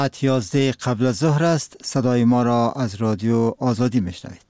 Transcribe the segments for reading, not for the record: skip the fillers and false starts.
ساعت 11 قبل از ظهر است. صدای ما را از رادیو آزادی میشنوید.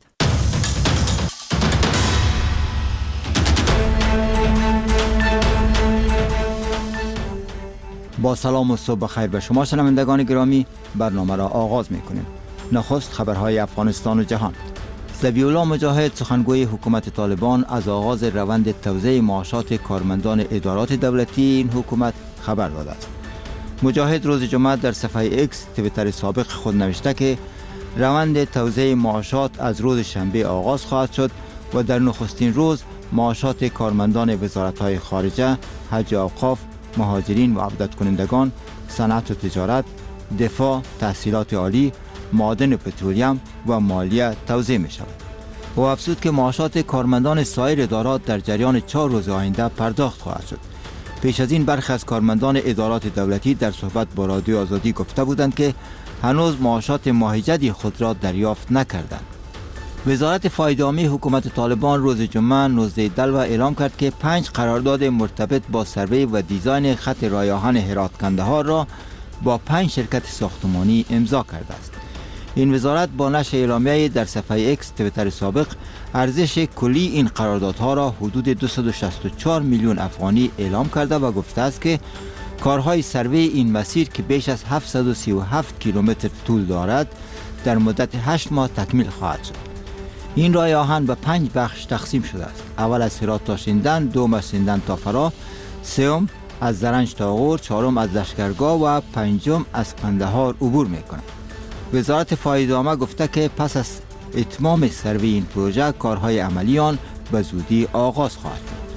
با سلام و صبح بخیر به شما شنوندگان گرامی، برنامه را آغاز میکنیم. نخست خبرهای افغانستان و جهان. ذبیح‌الله مجاهد سخنگوی حکومت طالبان از آغاز روند توزیع معاشات کارمندان ادارات دولتی این حکومت خبر داده است. مجاهد روز جمعه در صفحه ایکس توییتر سابق خود نوشته که روند توزیع معاشات از روز شنبه آغاز خواهد شد و در نخستین روز معاشات کارمندان وزارت‌های خارجه، حج و اوقاف، مهاجرین و عودت کنندگان، صنعت و تجارت، دفاع، تحصیلات عالی، معادن و پترولیم و مالیه توزیع می شود. او افزود که معاشات کارمندان سایر ادارات در جریان 4 روز آینده پرداخت خواهد شد. پیش از این برخی از کارمندان ادارات دولتی در صحبت با رادیو آزادی گفته بودند که هنوز معاشات ماه جدی خود را دریافت نکردند. وزارت فایده عامی حکومت طالبان روز جمعه 19 دلو اعلام کرد که 5 قرارداد مرتبط با سروی و دیزاین خط راه آهن هرات کندهار را با 5 شرکت ساختمانی امضا کرده است. این وزارت با نشر اعلامیه در صفحه ایکس توییتر سابق ارزش کلی این قراردادها را حدود 264 میلیون افغانی اعلام کرده و گفته است که کارهای سروی این مسیر که بیش از 737 کیلومتر طول دارد در مدت 8 ماه تکمیل خواهد شد. این راه آهن به 5 بخش تقسیم شده است. اول از هرات تا شیندن، دوم از شیندن تا فراه، سوم از زرنج تا غور، چهارم از لشکرگاه و پنجم از قندهار عبور می‌کند. وزارت فایده عامه گفته که پس از اتمام سروی این پروژه کارهای عملی آن به زودی آغاز خواهد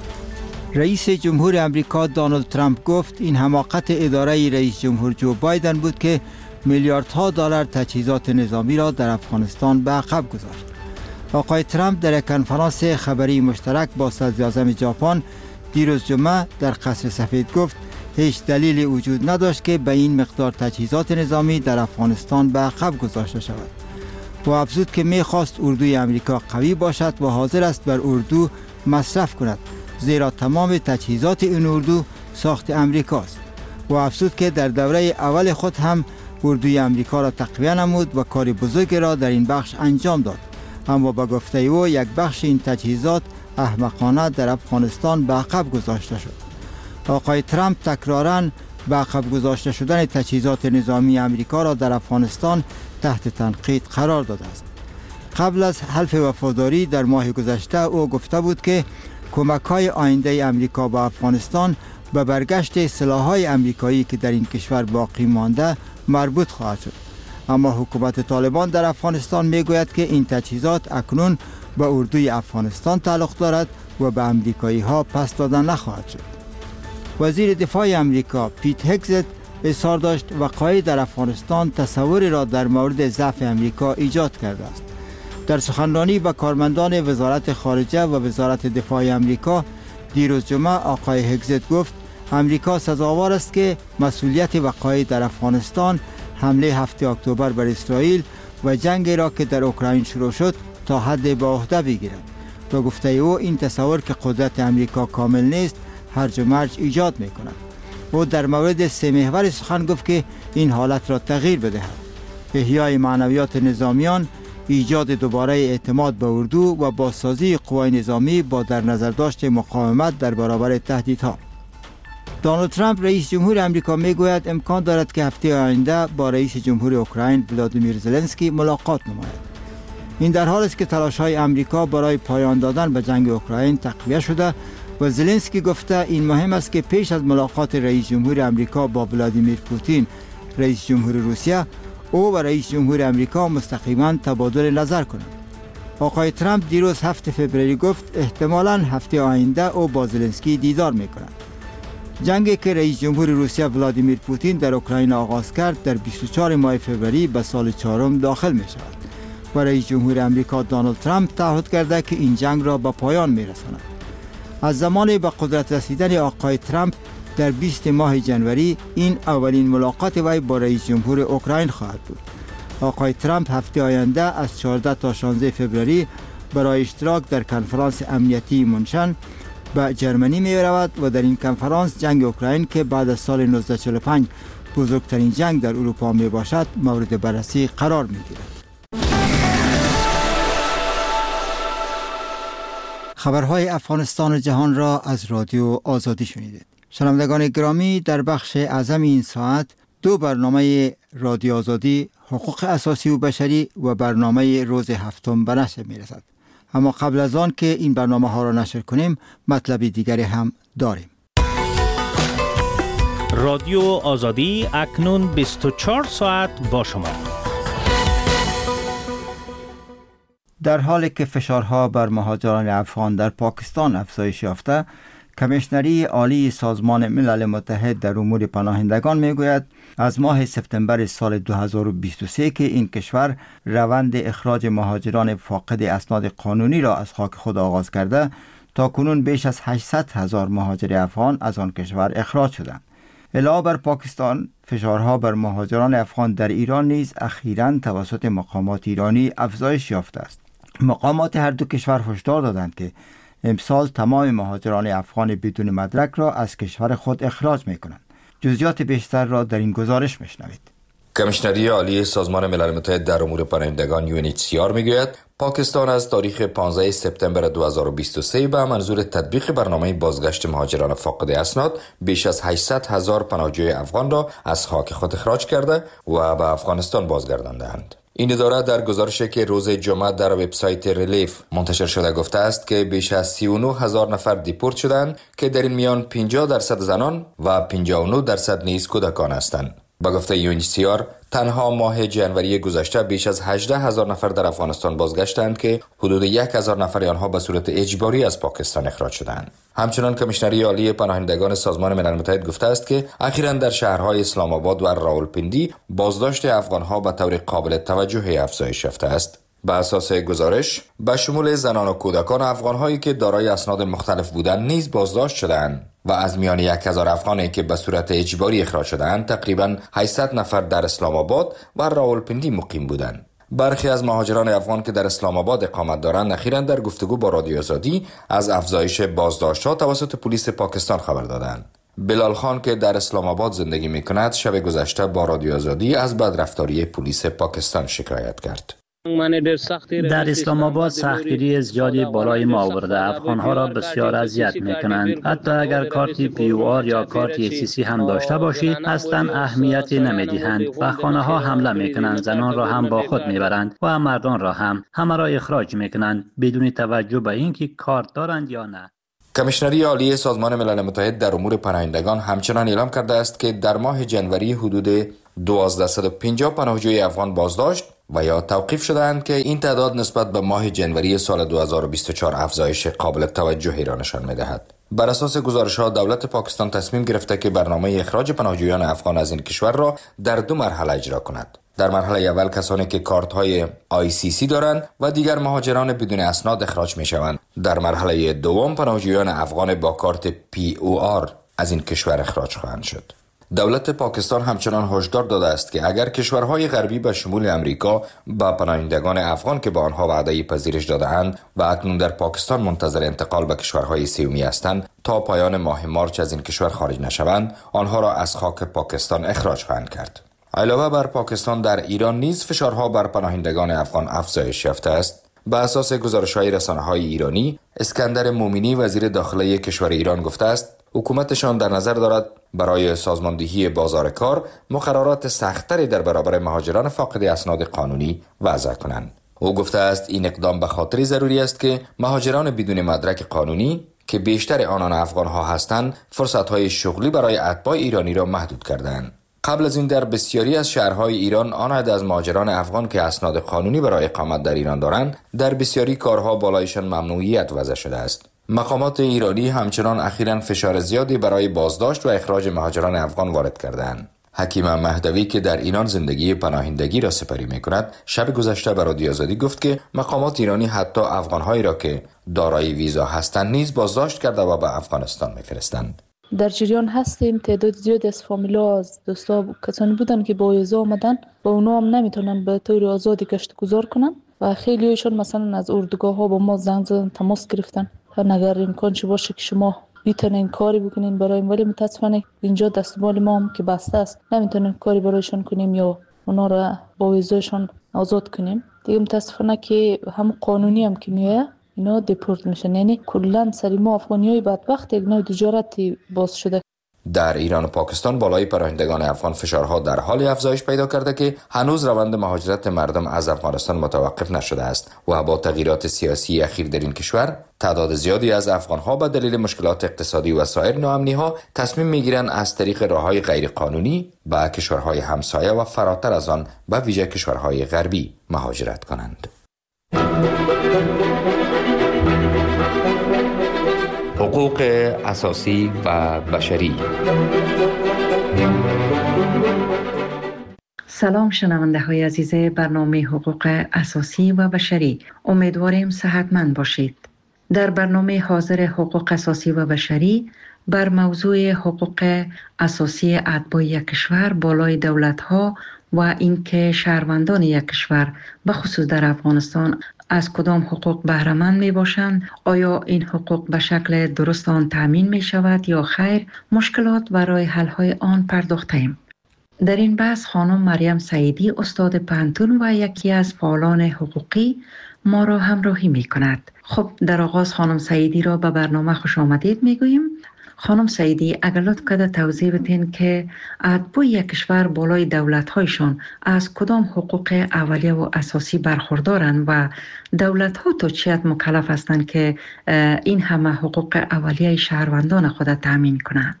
شد. رئیس جمهور امریکا دونالد ترامپ گفت این حماقت اداره رئیس جمهور جو بایدن بود که میلیاردها دلار تجهیزات نظامی را در افغانستان به عقب گذاشت. آقای ترامپ در یک کنفرانس خبری مشترک با صدراعظم ژاپن دیروز جمعه در قصر سفید گفت هیچ دلیلی وجود نداشت که به این مقدار تجهیزات نظامی در افغانستان به عقب گذاشته شود. و افزود که می‌خواست اردوی امریکا قوی باشد و حاضر است بر اردو مصرف کند، زیرا تمام تجهیزات این اردو ساخت امریکاست. و افزود که در دوره اول خود هم اردوی امریکا را تقویه نمود و کار بزرگی را در این بخش انجام داد، اما با گفته او یک بخش این تجهیزات احمقانه در افغانستان به عقب گذاشته شد. آقای ترامپ تکراراً به عقب گذاشته شدن تجهیزات نظامی امریکا را در افغانستان تحت تنقید قرار داده است. قبل از حلف وفاداری در ماه گذشته او گفته بود که کمک‌های آینده امریکا به افغانستان به برگشت سلاح‌های امریکایی که در این کشور باقی مانده مربوط خواهد شد. اما حکومت طالبان در افغانستان میگوید که این تجهیزات اکنون به اردوی افغانستان تعلق دارد و به امریکایی‌ها پس داده نخواهد شد. وزیر دفاع امریکا پیت هگزت اظهار داشت وقایع در افغانستان تصوری را در مورد ضعف امریکا ایجاد کرده است. در سخنرانی با کارمندان وزارت خارجه و وزارت دفاع امریکا دیروز جمعه آقای هگزت گفت امریکا سزاوار است که مسئولیت وقایع در افغانستان، حمله 7 اکتبر بر اسرائیل و جنگی را که در اوکراین شروع شد تا حد به عهده بگیرد. و گفته او این تصور که قدرت امریکا کامل نیست هرج و مرج ایجاد می کند. او در مورد 3 محور سخن گفت که این حالت را تغییر بدهد: احیای معنویات نظامیان، ایجاد دوباره اعتماد به اردو و بازسازی قوای نظامی با در نظر داشت مقاومت در برابر تهدیدها. دونالد ترامپ رئیس جمهور امریکا میگوید امکان دارد که هفته آینده با رئیس جمهور اوکراین ولادیمیر زلنسکی ملاقات نماید. این در حالی است که تلاش‌های امریکا برای پایان دادن به جنگ اوکراین تقویه شده و زلنسکی گفته این مهم است که پیش از ملاقات رئیس جمهور امریکا با ولادیمیر پوتین رئیس جمهور روسیه، او و رئیس جمهور امریکا مستقیما تبادل نظر کنند. آقای ترامپ دیروز 7 فوریه گفت احتمالاً هفته آینده او با زلنسکی دیدار می‌کند. جنگی که رئیس جمهور روسیه ولادیمیر پوتین در اوکراین آغاز کرد در 24 ماه فوریه به سال 4 داخل می‌شود و رئیس جمهور امریکا دونالد ترامپ تعهد کرده که این جنگ را به پایان می‌رساند. از زمان به قدرت رسیدن آقای ترامپ در 20 ماه جنوری این اولین ملاقات وی با رئیس جمهور اوکراین خواهد بود. آقای ترامپ هفته آینده از 14 تا 16 فوریه برای اشتراک در کنفرانس امنیتی مونشن به جرمنی می رود و در این کنفرانس جنگ اوکراین که بعد از سال 1945 بزرگترین جنگ در اروپا می باشد مورد بررسی قرار می گیرد. خبرهای افغانستان و جهان را از رادیو آزادی شنیدید. شنوندگان گرامی، در بخش اعظم این ساعت 2 برنامه رادیو آزادی، حقوق اساسی و بشری و برنامه روز هفتم به نشر می رسد. اما قبل از آن که این برنامه ها را نشر کنیم، مطلب دیگری هم داریم. رادیو آزادی اکنون 24 ساعت با شما. در حالی که فشارها بر مهاجران افغان در پاکستان افزایش یافته، کمیشنری عالی سازمان ملل متحد در امور پناهندگان میگوید از ماه سپتامبر سال 2023 که این کشور روند اخراج مهاجران فاقد اسناد قانونی را از خاک خود آغاز کرده، تا کنون بیش از 800,000 مهاجر افغان از آن کشور اخراج شدند. علاوه بر پاکستان، فشارها بر مهاجران افغان در ایران نیز اخیراً توسط مقامات ایرانی افزایش یافته است. مقامات هر دو کشور هشدار دادند که امسال تمام مهاجران افغان بدون مدرک را از کشور خود اخراج می‌کنند. جزئیات بیشتر را در این گزارش می‌شنوید. کمیشنری عالی سازمان ملل متحد در امور پناهندگان UNHCR میگوید پاکستان از تاریخ 15 سپتامبر 2023 به منظور تطبیق برنامه بازگشت مهاجران فاقد اسناد بیش از 800,000 پناهجوی افغان را از خاک خود اخراج کرده و به افغانستان بازگرداندند. این اداره در گزارشی که روز جمعه در وبسایت ریلیف منتشر شده گفته است که بیش از 39,000 نفر دیپورت شدند که در این میان 50% زنان و 59% نیز کودکان هستند. با گفته UNHCR تنها ماه جنوری گذشته بیش از 18,000 نفر در افغانستان بازگشتند که حدود 1,000 نفر آنها به صورت اجباری از پاکستان اخراج شدند. همچنان کمیشنری عالی پناهندگان سازمان ملل متحد گفته است که اخیراً در شهرهای اسلام آباد و راولپندی بازداشت افغانها به طور قابل توجهی افزایش یافته است. به اساس گزارش به شمول زنان و کودکان افغانهایی که دارای اسناد مختلف بودند نیز بازداشت شدند و از میان 1,000 افغانی که به صورت اجباری اخراج شدند تقریباً 800 نفر در اسلام آباد و راولپندی مقیم بودند. برخی از مهاجران افغان که در اسلام آباد اقامت دارند اخیراً در گفتگو با رادیو آزادی از افزایش بازداشت‌ها توسط پلیس پاکستان خبر دادند. بلال خان که در اسلام آباد زندگی می‌کند شب گذشته با رادیو آزادی از بدرفتاری پلیس پاکستان شکایت کرد. در اسلام آباد سختگیری زیادی بالای ما آورده، افغانها را بسیار اذیت میکنند. حتی اگر کارت POR یا کارت SCC هم داشته باشید اصلا اهمیتی نمیدهند. به خانه ها حمله میکنند، زنان را هم با خود میبرند و مردان را هم، همه را اخراج میکنند بدون توجه به اینکه کارت دارند یا نه. کمیشنری عالی سازمان ملل متحد در امور پناهندگان همچنان اعلام کرده است که در ماه جنوری حدود 1250 پناهجوی افغان بازداشت و یا توقیف شدند که این تعداد نسبت به ماه جنوری سال 2024 افزایش قابل توجهی را نشان می‌دهد. بر اساس گزارش‌ها دولت پاکستان تصمیم گرفته که برنامه اخراج پناهجویان افغان از این کشور را در 2 مرحله اجرا کند. در مرحله اول کسانی که کارت‌های ICC دارند و دیگر مهاجران بدون اسناد اخراج می‌شوند. در مرحله دوم پناهجویان افغان با کارت POR از این کشور اخراج خواهند شد. دولت پاکستان همچنان هشدار داده است که اگر کشورهای غربی به شمول امریکا با پناهندگان افغان که به آنها وعده پذیرش داده‌اند و اکنون در پاکستان منتظر انتقال به کشورهای سومی هستند تا پایان ماه مارچ از این کشور خارج نشوند، آنها را از خاک پاکستان اخراج خواهند کرد. علاوه بر پاکستان در ایران نیز فشارها بر پناهندگان افغان افزایش یافته است. به اساس گزارش‌های رسانه‌های ایرانی، اسکندر مومنی وزیر داخلی کشور ایران گفته است حکومتشان در نظر دارد برای سازماندهی بازار کار مقررات سخت‌تری در برابر مهاجران فاقد اسناد قانونی وضع کنند. او گفته است این اقدام به خاطر ضروری است که مهاجران بدون مدرک قانونی که بیشتر آنان افغان‌ها هستند فرصت‌های شغلی برای اتباع ایرانی را محدود کردند. قبل از این در بسیاری از شهرهای ایران آن عدد از مهاجران افغان که اسناد قانونی برای اقامت در ایران دارند در بسیاری کارها بالایشان ممنوعیت وضع شده است. مقامات ایرانی همچنان اخیراً فشار زیادی برای بازداشت و اخراج مهاجران افغان وارد کردند. حکیم مهدوی که در ایران زندگی پناهندگی را سپری می‌کند، شب گذشته به رادیو آزادی گفت که مقامات ایرانی حتی افغان‌هایی را که دارای ویزا هستند نیز بازداشت کرده و به افغانستان می‌فرستند. در جریان هستیم. تعداد زیادی از فامیلا از دوستا کسانی بودن که با ویزا آمدن و اونا هم نمیتونن به طور آزادی گشت گذار کنن و خیلیشون مثلا از اردوگاه ها با ما زنگ زدن، تماس گرفتن اگر امکانش باشه که شما میتونین کاری بکنین برایم، ولی متاسفانه اینجا دستمال ما هم که بسته است، نمیتونیم کاری برایشان کنیم یا اونا را با ویزایشان آزاد کنیم دیگه. متاسفانه که هم قانونی هم که میه اینا دیپورت میشن، یعنی کلا سری ما افغانیای بدبخت یک نوع تجارتی باز شده. در ایران و پاکستان بالای پناهندگان افغان فشارها در حال افزایش پیدا کرده که هنوز روند مهاجرت مردم از افغانستان متوقف نشده است و با تغییرات سیاسی اخیر در این کشور تعداد زیادی از افغانها به دلیل مشکلات اقتصادی و سایر ناامنی‌ها تصمیم می‌گیرند از طریق راه‌های غیرقانونی به کشورهای همسایه و فراتر از آن به ویژه کشورهای غربی مهاجرت کنند. حقوق اساسی و بشری. سلام شنونده های عزیز برنامه حقوق اساسی و بشری، امیدواریم صحتمند باشید. در برنامه حاضر حقوق اساسی و بشری بر موضوع حقوق اساسی اتباع یک کشور بالای دولت ها و اینکه شهروندان یک کشور به خصوص در افغانستان از کدام حقوق بهره مند می باشند، آیا این حقوق به شکل درست آن تامین می شود یا خیر، مشکلات و راه حل های آن پرداختیم. در این بحث خانم مریم سعیدی استاد پانتون و یکی از فعالان حقوقی ما را همراهی می کند. خب در آغاز خانم سعیدی را به برنامه خوش آمدید می گوییم. خانم سعیدی اگر لطف کرده توضیح بدین که اتباع یک کشور بالای دولت‌هایشان از کدام حقوق اولیه و اساسی برخوردارند و دولت‌ها تا چه حد مکلف هستند که این همه حقوق اولیه شهروندان خود تامین کنند؟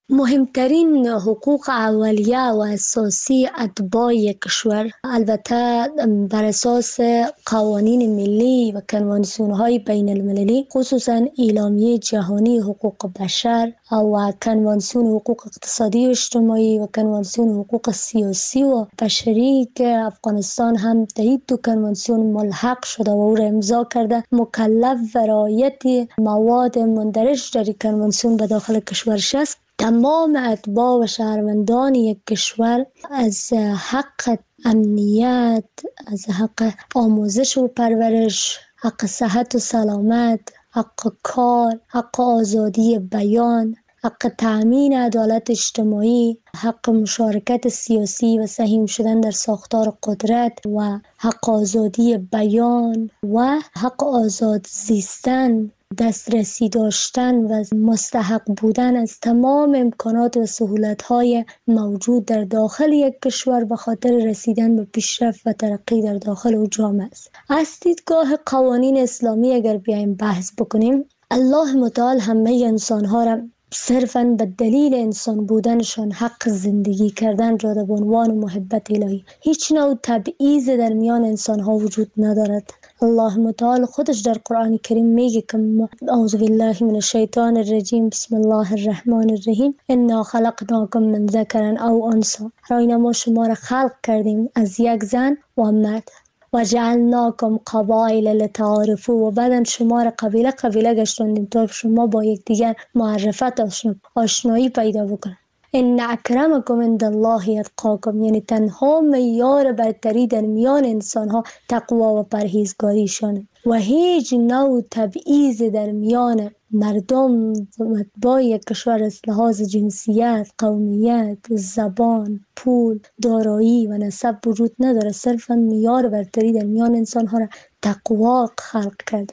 مهمترین حقوق اولیه و اساسی اتباع کشور البته بر اساس قوانین ملی و کنوانسیون‌های بین المللی، خصوصا اعلامیه جهانی حقوق بشر و کنوانسیون حقوق اقتصادی و اجتماعی و کنوانسیون حقوق سیاسی و بشری که افغانستان هم تایید دو کنوانسیون ملحق شده و او را امضا کرده، مکلف و رعایت مواد مندرج در کنوانسیون به داخل کشورش است. تمام اتباع و شهروندان یک کشور از حق امنیت، از حق آموزش و پرورش، حق صحت و سلامت، حق کار، حق آزادی بیان، حق تأمین عدالت اجتماعی، حق مشارکت سیاسی و سهیم شدن در ساختار قدرت و حق آزادی بیان و حق آزاد زیستن، دسترسی داشتن و مستحق بودن از تمام امکانات و سهولت‌های موجود در داخل یک کشور به خاطر رسیدن به پیشرفت و ترقی در داخل او جامعه است. از دیدگاه قوانین اسلامی اگر بیایم بحث بکنیم، الله متعال همه انسان‌ها را صرفاً به دلیل انسان بودنشان حق زندگی کردن را به عنوان محبت الهی، هیچ نوع تبعیض در میان انسان‌ها وجود ندارد. الله متعال خودش در قرآن کریم میگه که اعوذ بالله من الشیطان الرجیم بسم الله الرحمن الرحیم انا خلقناکم من ذکر او انثی، راینا ما شما را خلق کردیم از یک زن و مرد و جعلناکم قبایل لتعارفوا، و بعدن شما را قبیله قبیله گشتوندیم تا شما با یکدیگر معرفت آشنایی پیدا بکنید. ان اکرمکم عند الله اتقاکم، یعنی تنها معیار برتری در میان انسانها تقوا و پرهیزگاریشانه و هیچ نوع تبعیض در میان مردم با یک کشور از لحاظ جنسیت، قومیت، زبان، پول، دارایی و نسب وجود نداره. صرفا معیار برتری در میان انسانها را تقوا خلق کرده.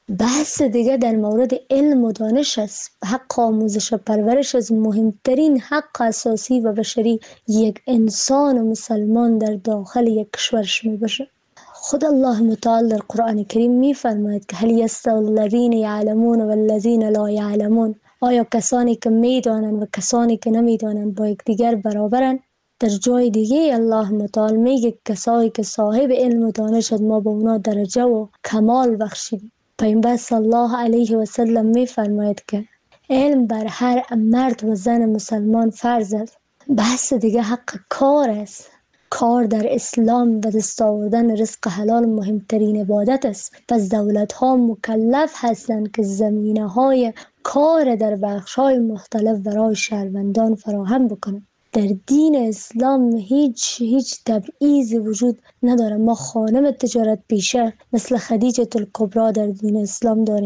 بحث دیگه در مورد علم و دانش است. حق آموزش و پرورش از مهمترین حق اساسی و بشری یک انسان و مسلمان در داخل یک کشورش می باشه. خود الله متعال در قرآن کریم می فرماید که هل یستوی الذین یعلمون و الذین لا یعلمون، آیا کسانی که می دانند و کسانی که نمی دانند با یکدیگر برابرند؟ در جای دیگه الله متعال میگه کسایی که صاحب علم و دانشند ما به اونا درجه و کمال بخشیدیم. پیامبر صلی الله علیه و سلم می فرماید که علم بر هر مرد و زن مسلمان فرض است. بحث دیگه حق کار است. کار در اسلام و دست آوردن رزق حلال مهمترین عبادت است. پس دولت ها مکلف هستند که زمینه های کار در بخش های مختلف برای شهروندان فراهم بکنند. در دین اسلام هیچ تبعیض وجود نداره. ما خانم تجارت پیشه مثل خدیجه الکبری در دین اسلام داریم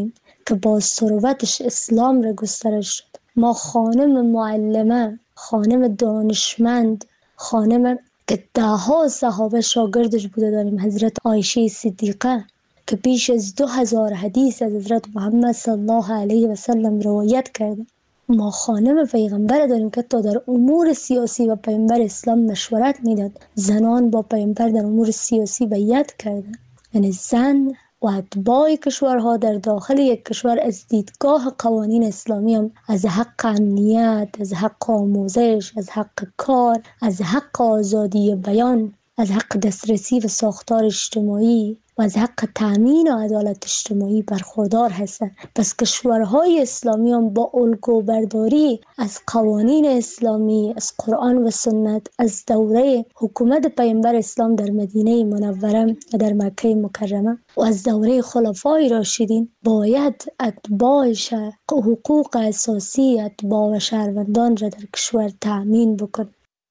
که با ثروتش اسلام را گسترش شد. ما خانم معلمه، خانم دانشمند، خانم که دهها صحابه شاگردش بوده داریم، حضرت عایشه صدیقه که بیش از 2000 حدیث از حضرت محمد صلی الله علیه و سلم روایت کرده. ما خانم پیغمبر داریم که تا در امور سیاسی و پیغمبر اسلام مشورت میداد. زنان با پیغمبر در امور سیاسی بیعت کرده. یعنی زن و اتباع کشورها در داخل یک کشور از دیدگاه قوانین اسلامی هم از حق امنیت، از حق آموزش، از حق کار، از حق آزادی بیان، از حق دسترسی و ساختار اجتماعی و از حق تأمین و عدالت اجتماعی برخوردار هستند. پس کشورهای اسلامی هم با الگو برداری از قوانین اسلامی، از قرآن و سنت، از دوره حکومت پیامبر اسلام در مدینه منوره و در مکه مکرمه و از دوره خلفای راشدین باید اتباعش حقوق اساسی اتباع و شهروندان را در کشور تأمین بکن.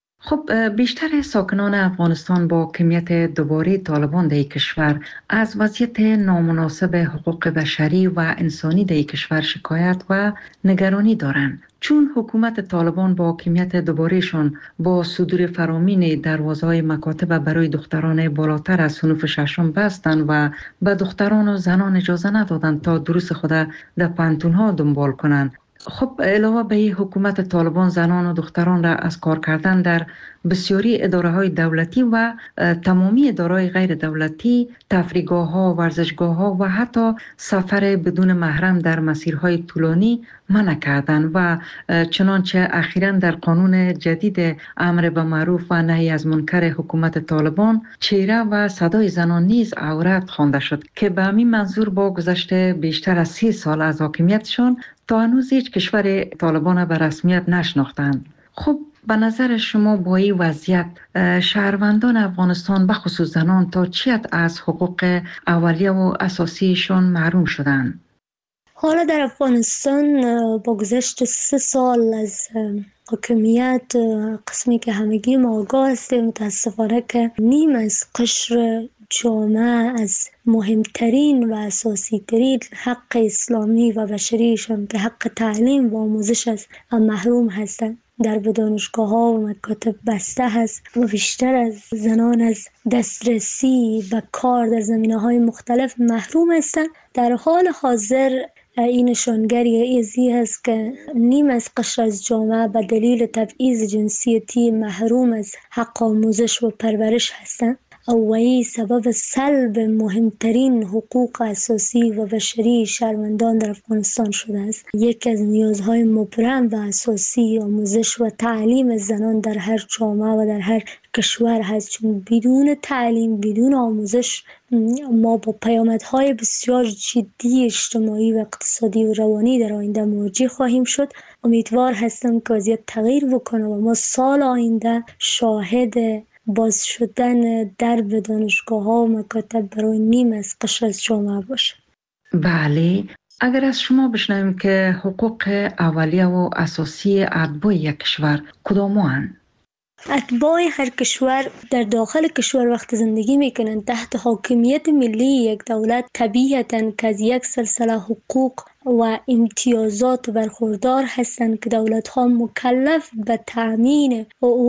خب بیشتر ساکنان افغانستان با کمیت دوباره طالبان در کشور از وضعیت نامناسب حقوق بشری و انسانی در کشور شکایت و نگرانی دارند، چون حکومت طالبان با کمیت دوبارهشان با صدور فرامین دروازه‌های مکاتب برای دختران بالاتر از صنف ششم بستند و به دختران و زنان اجازه ندادند تا دروس خود در پانتون‌ها دنبال کنند. خب علاوه به حکومت طالبان زنان و دختران را از کار کردن در بسیاری اداره‌های دولتی و تمامی اداره‌های غیر دولتی، تفریحگاه‌ها، ورزشگاه‌ها و حتی سفر بدون محرم در مسیرهای طولانی منع کردند و چنانچه اخیراً در قانون جدید امر به معروف و نهی از منکر حکومت طالبان چهره و صدای زنان نیز عورت خوانده شد که به همین منظور با گذشت بیشتر از 30 سال از حاکمیتشان تا هنوز هیچ کشور طالبان به رسمیت نشناختند. خب به نظر شما با این وضعیت شهروندان افغانستان به خصوص زنان تا چی حد از حقوق اولیه و اساسیشان محروم شدند؟ حالا در افغانستان با گذشت 3 سال از حاکمیت قسمی که همگی ما آگاه هستیم متاسفانه که نیم از قشر جامعه از مهمترین و اساسی ترین حق اسلامی و بشریشان که حق تعلیم و آموزش است محروم هستند. در دانشگاه ها و مکاتب بسته هست و بیشتر از زنان از دسترسی به کار در زمینه های مختلف محروم هستند. در حال حاضر این نشانگری ازی هست که نیم از قشر از جامعه به دلیل تبعیض جنسیتی محروم از حق آموزش و پرورش هستند. این سبب سلب مهمترین حقوق اساسی و بشری شهروندان در افغانستان شده است. یکی از نیازهای مبرم و اساسی آموزش و تعلیم زنان در هر جامعه و در هر کشور هست، چون بدون تعلیم، بدون آموزش ما با پیامدهای بسیار جدی اجتماعی و اقتصادی و روانی در آینده مواجه خواهیم شد. امیدوار هستم که وضعیت تغییر بکنه و ما سال آینده شاهد باز شدن درب دانشگاه ها و مکاتب برای نیم از قشر از جامعه باشه. بله، اگر از شما بشنویم که حقوق اولیه و اساسی اتباع یک کشور کدام هستند؟ اتباع هر کشور در داخل کشور وقت زندگی میکنن تحت حاکمیت ملی یک دولت، طبیعتاً که از یک سلسله حقوق و امتیازات برخوردار هستند که دولت ها مکلف به تأمین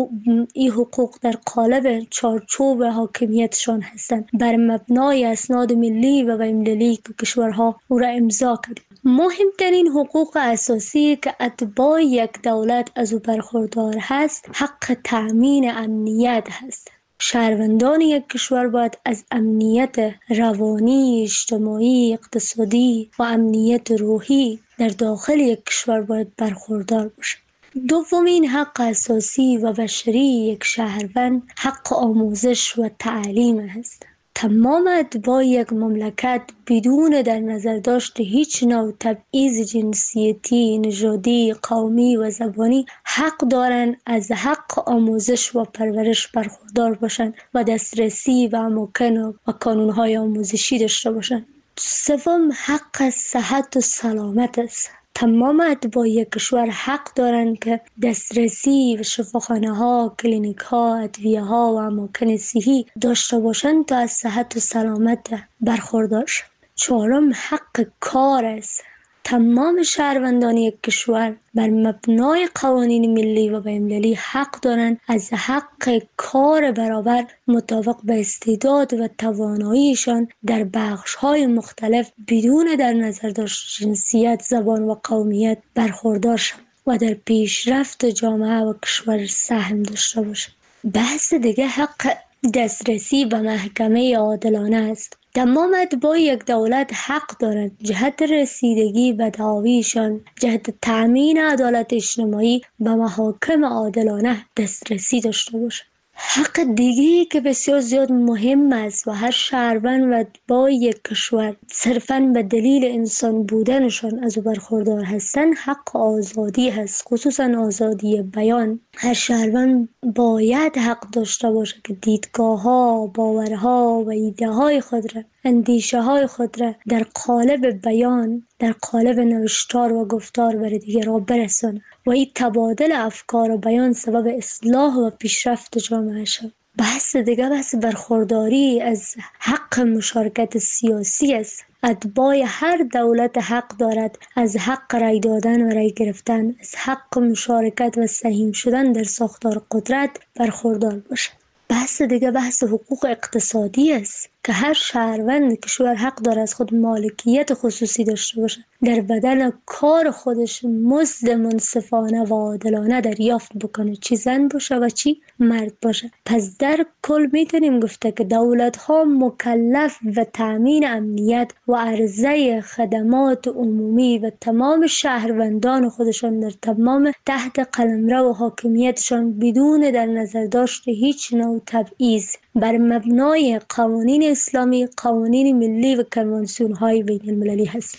این حقوق در قالب چارچوب حاکمیتشان هستند بر مبنای اسناد ملی و بین‌المللی که کشورها او را امضا کرده. مهمترین حقوق اساسی که اتباع یک دولت از او برخوردار هست حق تأمین امنیت هست. شهروندان یک کشور باید از امنیت روانی، اجتماعی، اقتصادی و امنیت روحی در داخل یک کشور باید برخوردار باشند. دومین حق اساسی و بشری یک شهروند حق آموزش و تعلیم است. تمام اتباع یک مملکت بدون در نظر داشت هیچ نوع تبعیض جنسیتی، نژادی، قومی و زبانی حق دارند از حق آموزش و پرورش برخوردار باشند و دسترسی و اماکن و کانون‌های آموزشی داشته باشند. سوم حق صحت و سلامت است. تمام اتباع یک کشور حق دارند که دسترسی به شفاخانه ها، کلینیک ها، ادویه ها و اماکن صحی داشته باشند تا از صحت و سلامت برخوردار شوند. چهارم حق کار است. تمام شهروندان یک کشور بر مبنای قوانین ملی و بین‌المللی حق دارند از حق کار برابر مطابق به استعداد و تواناییشان در بخش‌های مختلف بدون در نظر داشتن جنسیت، زبان و قومیت برخوردار شوند و در پیشرفت جامعه و کشور سهم داشته باشند. بحث دیگه حق دسترسی به محکمه عادلانه است. تمام اتباع یک دولت حق دارند جهت رسیدگی به دعاویشان، جهت تأمین عدالت اجتماعی به محاکم عادلانه دسترسی داشته باشند. حق دیگری که بسیار زیاد مهم است و هر شهروند و اتباع یک کشور صرفاً به دلیل انسان بودنشان از او برخوردار هستند حق آزادی هست، خصوصاً آزادی بیان. هر شهروند باید حق داشته باشه که دیدگاه‌ها، باورها و ایده‌های خود را، اندیشه‌های خود را در قالب بیان، در قالب نوشتار و گفتار بر دیگران برساند و این تبادل افکار و بیان سبب اصلاح و پیشرفت جامعه شد. بحث دیگه بحث برخورداری از حق مشارکت سیاسی است. اتباع هر دولت حق دارد از حق رای دادن و رای گرفتن، از حق مشارکت و سهیم شدن در ساختار قدرت برخوردار باشد. بحث دیگه بحث حقوق اقتصادی است که هر شهروند کشور حق دارد از خود مالکیت خصوصی داشته باشد، در بدل کار خودش مزد منصفانه و عادلانه دریافت بکنه، چی زن باشه و چی مرد باشه. پس در کل میتونیم گفته که دولت ها مکلف و تامین امنیت و عرضه خدمات عمومی و تمام شهروندان خودشان در تمام تحت قلمرو و حاکمیتشان بدون در نظر داشت هیچ نوع تبعیض بر مبنای قوانین اسلامی، قوانین ملی و کنوانسیون های بین المللی هست.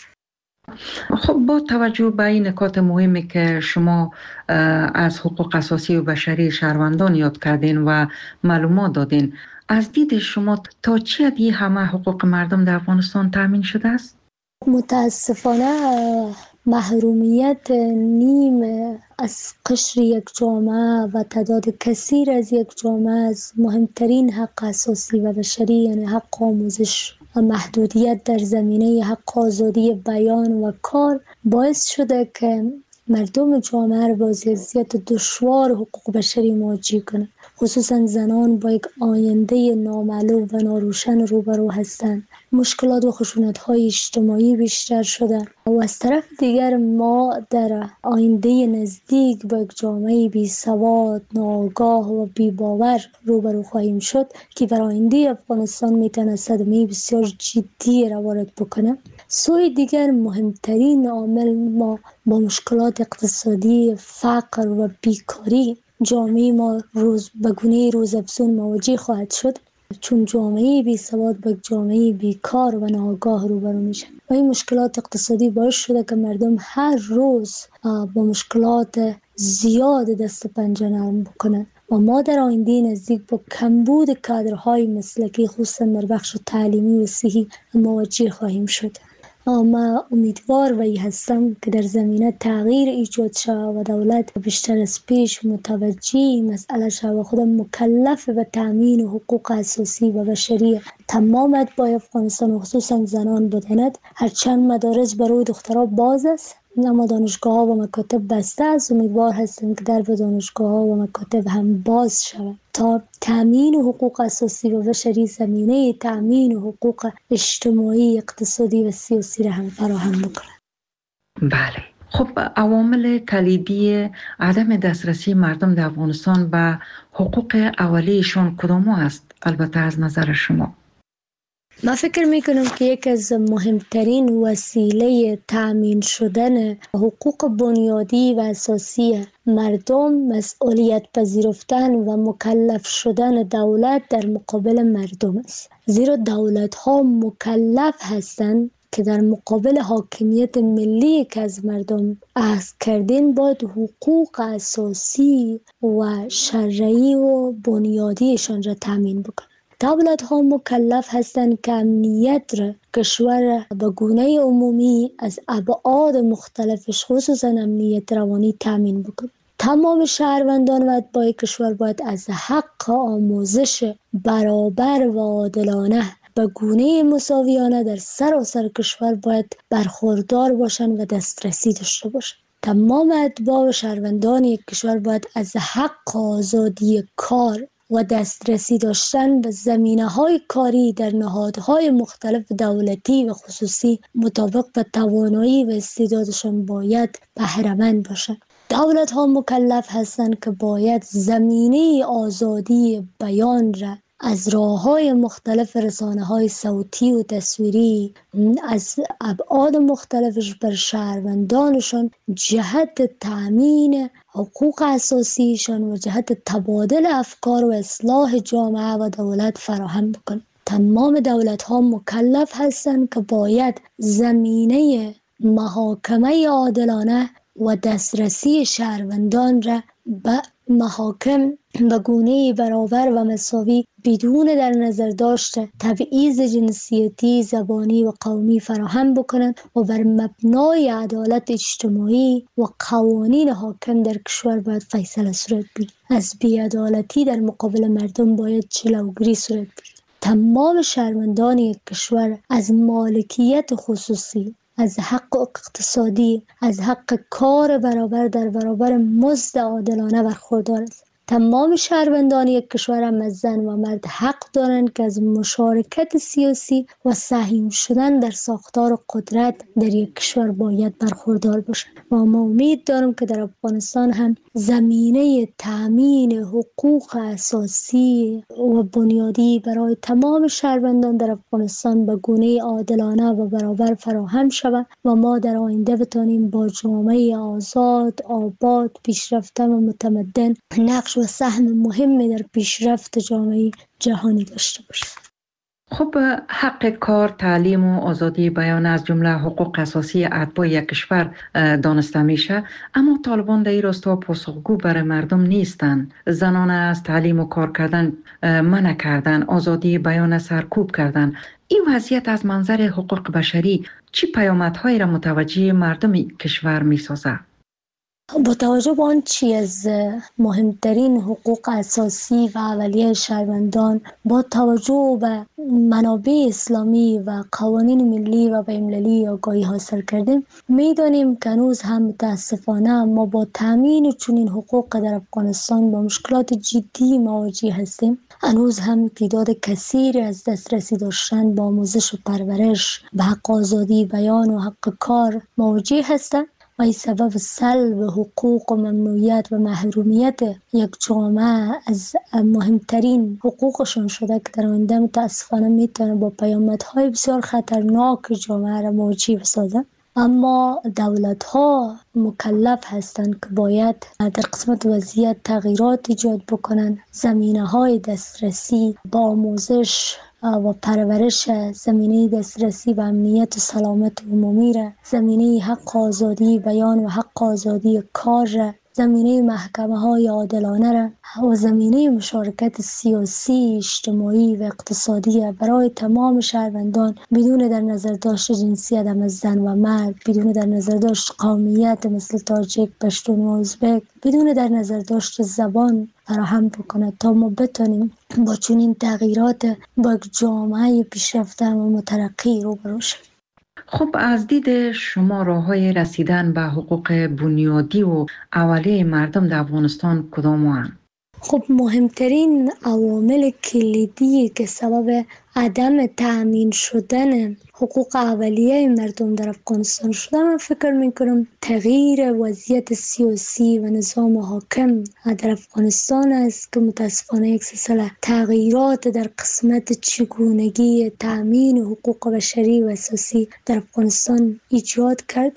خب با توجه به این نکات مهمی که شما از حقوق اساسی و بشری شهروندان یاد کردین و معلومات دادین، از دید شما تا چه حدی همه حقوق مردم در افغانستان تامین شده است؟ متاسفانه محرومیت نیم از قشر یک جامعه و تعداد کثیر از یک جامعه از مهمترین حق اساسی و بشری یعنی حق آموزش و محدودیت در زمینه حق آزادی بیان و کار باعث شده که مردم جامعه را با وضعیت دشوار حقوق بشری مواجه کنند. خصوصا زنان با یک آینده نامعلوم و ناروشن روبرو هستند. مشکلات و خشونت‌های اجتماعی بیشتر شده و از طرف دیگر ما در آینده نزدیک با یک جامعه بی سواد، ناآگاه و بی باور روبرو خواهیم شد که بر آینده افغانستان میتونه صدمه بسیار جدی را وارد بکنه. سوی دیگر مهمترین عامل ما با مشکلات اقتصادی، فقر و بیکاری جامعه ما به گونه روزافزون مواجه خواهد شد، چون جامعه بی سواد با جامعه بیکار و ناآگاه روبرو میشن و این مشکلات اقتصادی باعث شده که مردم هر روز با مشکلات زیاد دست پنجه نرم بکنن و ما در آینده نزدیک با کمبود کادرهای مسلکی خصوصا در بخش تعلیمی و صحی مواجه خواهیم شد. ما امیدوار و هستم که در زمینه تغییر ایجاد شود و دولت بیشتر از پیش متوجه مسئله شود و خود مکلف به تامین حقوق اساسی و بشری تمام اتباع افغانستان و خصوصا زنان بداند. هرچند مدارس برای دخترها باز است اما دانشگاه ها و مکاتب بسته است. امیدوار هستم که در دانشگاه ها و مکاتب هم باز شود تا تامین حقوق اساسی و بشری زمینه تامین حقوق اجتماعی، اقتصادی و سیاسی را هم فراهم بکنند. بله. خب عوامل کلیدی عدم دسترسی مردم در افغانستان به حقوق اولیه‌شان کدام است؟ البته از نظر شما. من فکر میکنم که یک از مهمترین وسیله تأمین شدن حقوق بنیادی و اساسی مردم مسئولیت پذیرفتن و مکلف شدن دولت در مقابل مردم است. زیرا دولت ها مکلف هستند که در مقابل حاکمیت ملی که از مردم اخذ کردین باید حقوق اساسی و شرعی و بنیادیشان را تأمین بکنند. دولت ها مکلف هستند که امنیت را کشور به گونه عمومی از ابعاد مختلفش خصوصا امنیت روانی تامین بکنند. تمام شهروندان و اتباع کشور باید از حق آموزش برابر و عادلانه به گونه مساویانه در سراسر کشور باید برخوردار باشند و دسترسی داشته باشند. تمام اتباع و شهروندان یک کشور باید از حق آزادی کار و دسترسی داشتن به زمینه‌های کاری در نهادهای مختلف دولتی و خصوصی مطابق به توانایی و استعدادشان باید بهره‌مند باشند. دولت‌ها مکلف هستند که باید زمینه آزادی بیان را از راه‌های مختلف رسانه‌های صوتی و تصویری از ابعاد مختلفش بر شهروندانشان جهت تأمین حقوق اساسیشان و جهت تبادل افکار و اصلاح جامعه و دولت فراهم بکنند. تمام دولت‌ها مکلف هستند که باید زمینه محاکمه عادلانه و دسترسی شهروندان را به محاکم به گونه برابر و مساوی بدون در نظر داشته تبعیض جنسیتی، زبانی و قومی فراهم بکنند و بر مبنای عدالت اجتماعی و قوانین حاکم در کشور باید فیصله صورت بگیرد. از بی‌عدالتی در مقابل مردم باید جلوگیری صورت بگیرد. تمام شهروندان یک کشور از مالکیت خصوصی، از حق اقتصادی، از حق کار برابر در برابر مزد عادلانه برخوردار است. تمام شهروندان یک کشور هم از زن و مرد حق دارند که از مشارکت سیاسی و سهم شدن در ساختار قدرت در یک کشور باید برخوردار باشند. و ما امید دارم که در افغانستان هم زمینه تأمین حقوق اساسی و بنیادی برای تمام شهروندان در افغانستان به گونه عادلانه و برابر فراهم شود و ما در آینده بتانیم با جامعه آزاد، آباد، پیشرفته و متمدن نقش و سهم مهمی در پیشرفت جامعه جهانی داشته باشیم. خب حق کار، تعلیم و آزادی بیان از جمله حقوق اساسی اتباع یک کشور دانسته میشه، اما طالبان در این راستا پاسخگو برای مردم نیستند. زنان از تعلیم و کار کردن منع کردن، آزادی بیان سرکوب کردن. این وضعیت از منظر حقوق بشری چی پیامدهایی را متوجه مردم کشور میسازه؟ با توجه به آنچه از مهمترین حقوق اساسی و اولیه شهروندان با توجه به منابع اسلامی و قوانین ملی و بین‌المللی آگاهی حاصل کردیم، می‌دانیم که هنوز هم متاسفانه ما با تامین چنین حقوق در افغانستان با مشکلات جدی مواجه هستیم. هنوز هم تعداد کثیری از دسترسی داشتن با آموزش و پرورش به حق آزادی بیان و حق کار مواجه هستند و این سبب سلب حقوق و ممنوعیت و محرومیت یک جامعه از مهمترین حقوقشون شده که در آینده متاسفانه میتونه با پیامدهای بسیار خطرناک جامعه را مواجه بسازه. اما دولت‌ها مکلف هستند که باید در قسمت وضعیت تغییرات ایجاد بکنند. زمینه‌های دسترسی با آموزش و پرورش، زمینه دسترسی به امنیت و سلامت عمومی را، زمینه حق آزادی بیان و حق آزادی کار را، زمینه محکمه‌های عادلانه را و زمینه مشارکت سیاسی، اجتماعی و اقتصادی برای تمام شهروندان بدون در نظر داشت جنسیت از زن و مرد، بدون در نظر داشت قومیت مثل تاجیک، پشتون و ازبک، بدون در نظر داشت زبان فراهم بکنه تا ما بتونیم با چنین تغییرات با جامعه پیشرفته و مترقی روبرو شویم. خب از دید شما راه‌های رسیدن به حقوق بنیادی و اولیه مردم در افغانستان کدام هستند؟ خب مهمترین عوامل کلیدی که سبب عدم تأمین شدن حقوق اولیه مردم در افغانستان شده، من فکر میکنم تغییر وضعیت سیاسی و نظام حاکم در افغانستان است که متاسفانه یک سلسله تغییرات در قسمت چگونگی تأمین حقوق بشری و اساسی در افغانستان ایجاد کرد.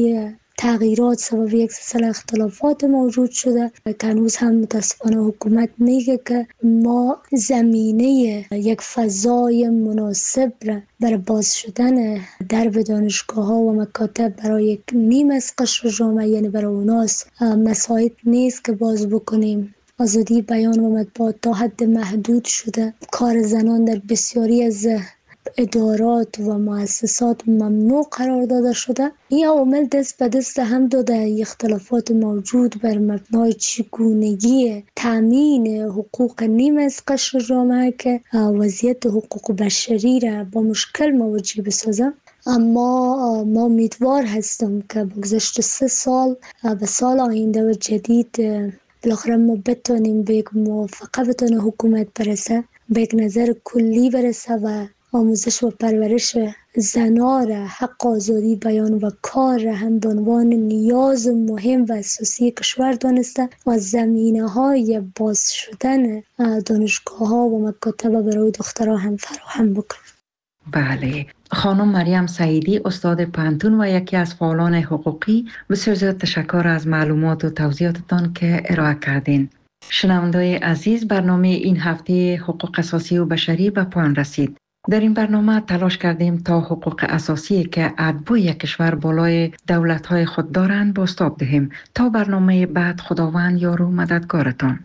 تغییرات سبب یک سلسله اختلافات موجود شده که هنوز هم متاسفانه حکومت میگه که ما زمینه یک فضای مناسب را برای باز شدن درب دانشگاه ها و مکاتب برای یک نیم از قشر جامعه، یعنی برای اوناس مساعد نیست که باز بکنیم. آزادی بیان و مطبوعات تا حد محدود شده. کار زنان در بسیاری از ادارات و مؤسسات ممنوع قرار داده شده. این عوامل دست به دست هم داده اختلافات موجود بر مبنای چگونگی تامین حقوق نیم از قشر جامعه که وضعیت حقوق بشری را با مشکل مواجه بسازه. اما ما امیدوار هستم که بگذشت 3 سال به سال آینده و جدید بالاخره ما بتونیم به یک موافقه بتونه حکومت برسه، به یک نظر کلی برسه و آموزش و پرورش زنها را، حق آزادی بیان و کار را هم به عنوان نیاز مهم و اساسی کشور دانسته و زمینه‌های باز شدن دانشگاه‌ها و مکاتب برای دخترها هم فراهم بکنه. بله، خانم مریم سعیدی استاد پانتون و یکی از فعالان حقوقی، بسیار زیاد تشکر از معلومات و توضیحاتتان که ارائه کردین. شنونده‌های عزیز، برنامه این هفته حقوق اساسی و بشری به پایان رسید. در این برنامه تلاش کردیم تا حقوق اساسی که اتباع کشور بالای دولت‌های خود دارند بازتاب دهیم. تا برنامه بعد، خداوند یار و مددگارتان.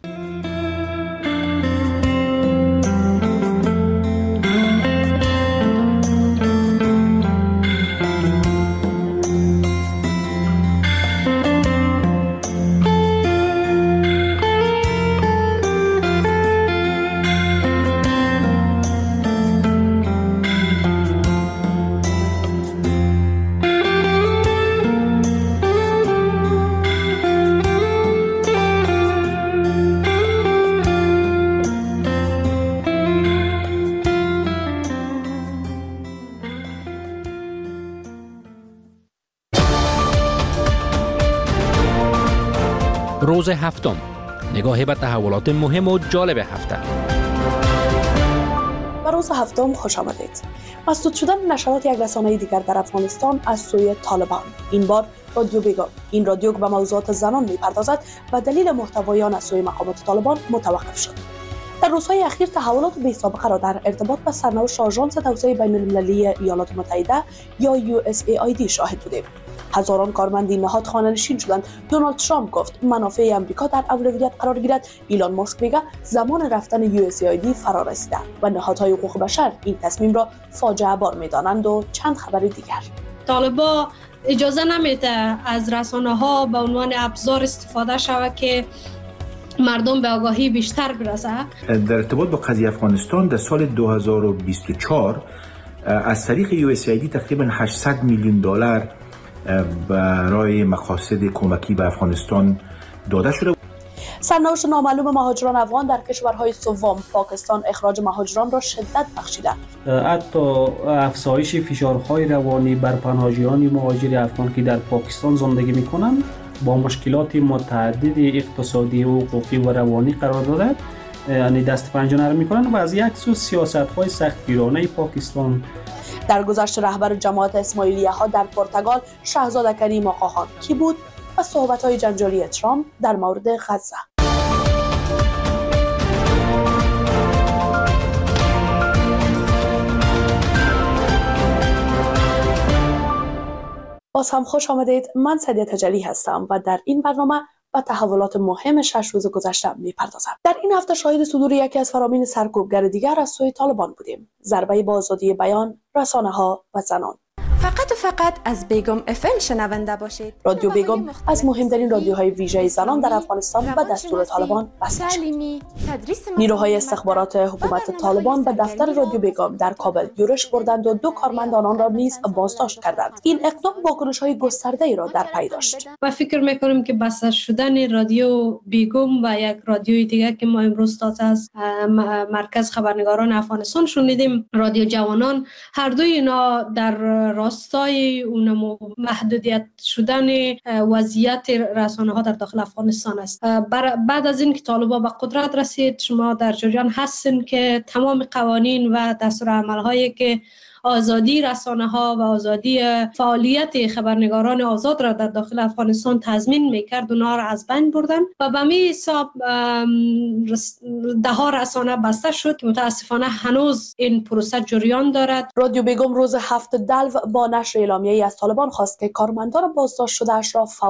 روز هفتم، نگاهی به تحولات مهم و جالب هفته. به روز هفتم خوش آمدید. مسدود شدن نشرات یک رسانه دیگر در افغانستان از سوی طالبان. این بار رادیو بیگم. این رادیو به موضوعات زنان می‌پردازد و دلیل محتوای آن از سوی مقامات طالبان متوقف شد. در روزهای اخیر تحولات بی‌سابقه را در ارتباط با سرنوشت آژانس توسعه بین‌المللی ایالات متحده یا USAID شاهد بودیم. هزاران کارمند این نهاد خانه‌نشین شدند. دونالد ترامپ گفت منافع امریکا در اولویت قرار گیرد. ایلان ماسک میگه زمان رفتن USAID فرا رسیده و نهادهای حقوق بشر این تصمیم را فاجعه بار می‌دانند و چند خبر دیگر. طالبا اجازه نمیده از رسانه‌ها به عنوان ابزار استفاده شود که مردم به آگاهی بیشتر برسه. در ارتباط با قضیه افغانستان در سال 2024 از طریق USAID تقریبا 800 میلیون دلار برای مقاصد کمکی به افغانستان داده شده. سرنوشت نامعلوم مهاجران افغان در کشورهای سوم پاکستان اخراج مهاجران را شدت بخشیده. حتی افزایش فشارهای روانی بر پناهجویان مهاجر افغان که در پاکستان زندگی می‌کنند با مشکلات متعدد اقتصادی و حقوقی و روانی قرار داده، یعنی دست پنجه نرم می‌کنند و از یک سو سیاست‌های سختگیرانه پاکستان. در گذشته رهبر جماعت اسماعیلیه ها در پرتغال شاهزاده کریم آقاخان کی بود و صحبت‌های جنجالی ترامپ در مورد غزه. باز هم خوش آمدید. من سعدیه تجلی هستم و در این برنامه و تحولات مهم 6 روز گذشته می‌پردازم. در این هفته شاهد صدور یکی از فرامین سرکوبگر دیگر از سوی طالبان بودیم. ضربه به آزادی بیان، رسانه‌ها و زنان. فقط از بیگم FM شنونده باشید. رادیو بیگم از مهمترین رادیوهای ویژه زنان در افغانستان به دستور طالبان بسته شد. نیروهای استخبارات حکومت طالبان به دفتر رادیو بیگم در کابل یورش بردند و 2 کارمند آنان را نیز بازداشت کردند. این اقدام واکنش‌های گسترده‌ای را در پی داشت. و فکر می‌کنم که بسته شدن رادیو بیگم و یک رادیوی دیگر که ما امروز تازه از مرکز خبرنگاران افغانستان شنیدیم، رادیو جوانان، هر دوی اینا در راستای اون محدودیت شدن وضعیت رسانه ها در داخل افغانستان است. بعد از این که طالبان به قدرت رسید، شما در جریان هستین که تمام قوانین و دستورالعمل هایی که آزادی رسانه ها و آزادی فعالیت خبرنگاران آزاد را در داخل افغانستان تضمین میکرد، اونها را از بین بردن و به می حساب ده ها رسانه بسته شد که متاسفانه هنوز این پروسه جریان دارد. رادیو بیگم روز 7 دلو با نشر اعلامیه‌ای از طالبان خواست که کارمندان بازداشت شده اش را فوراً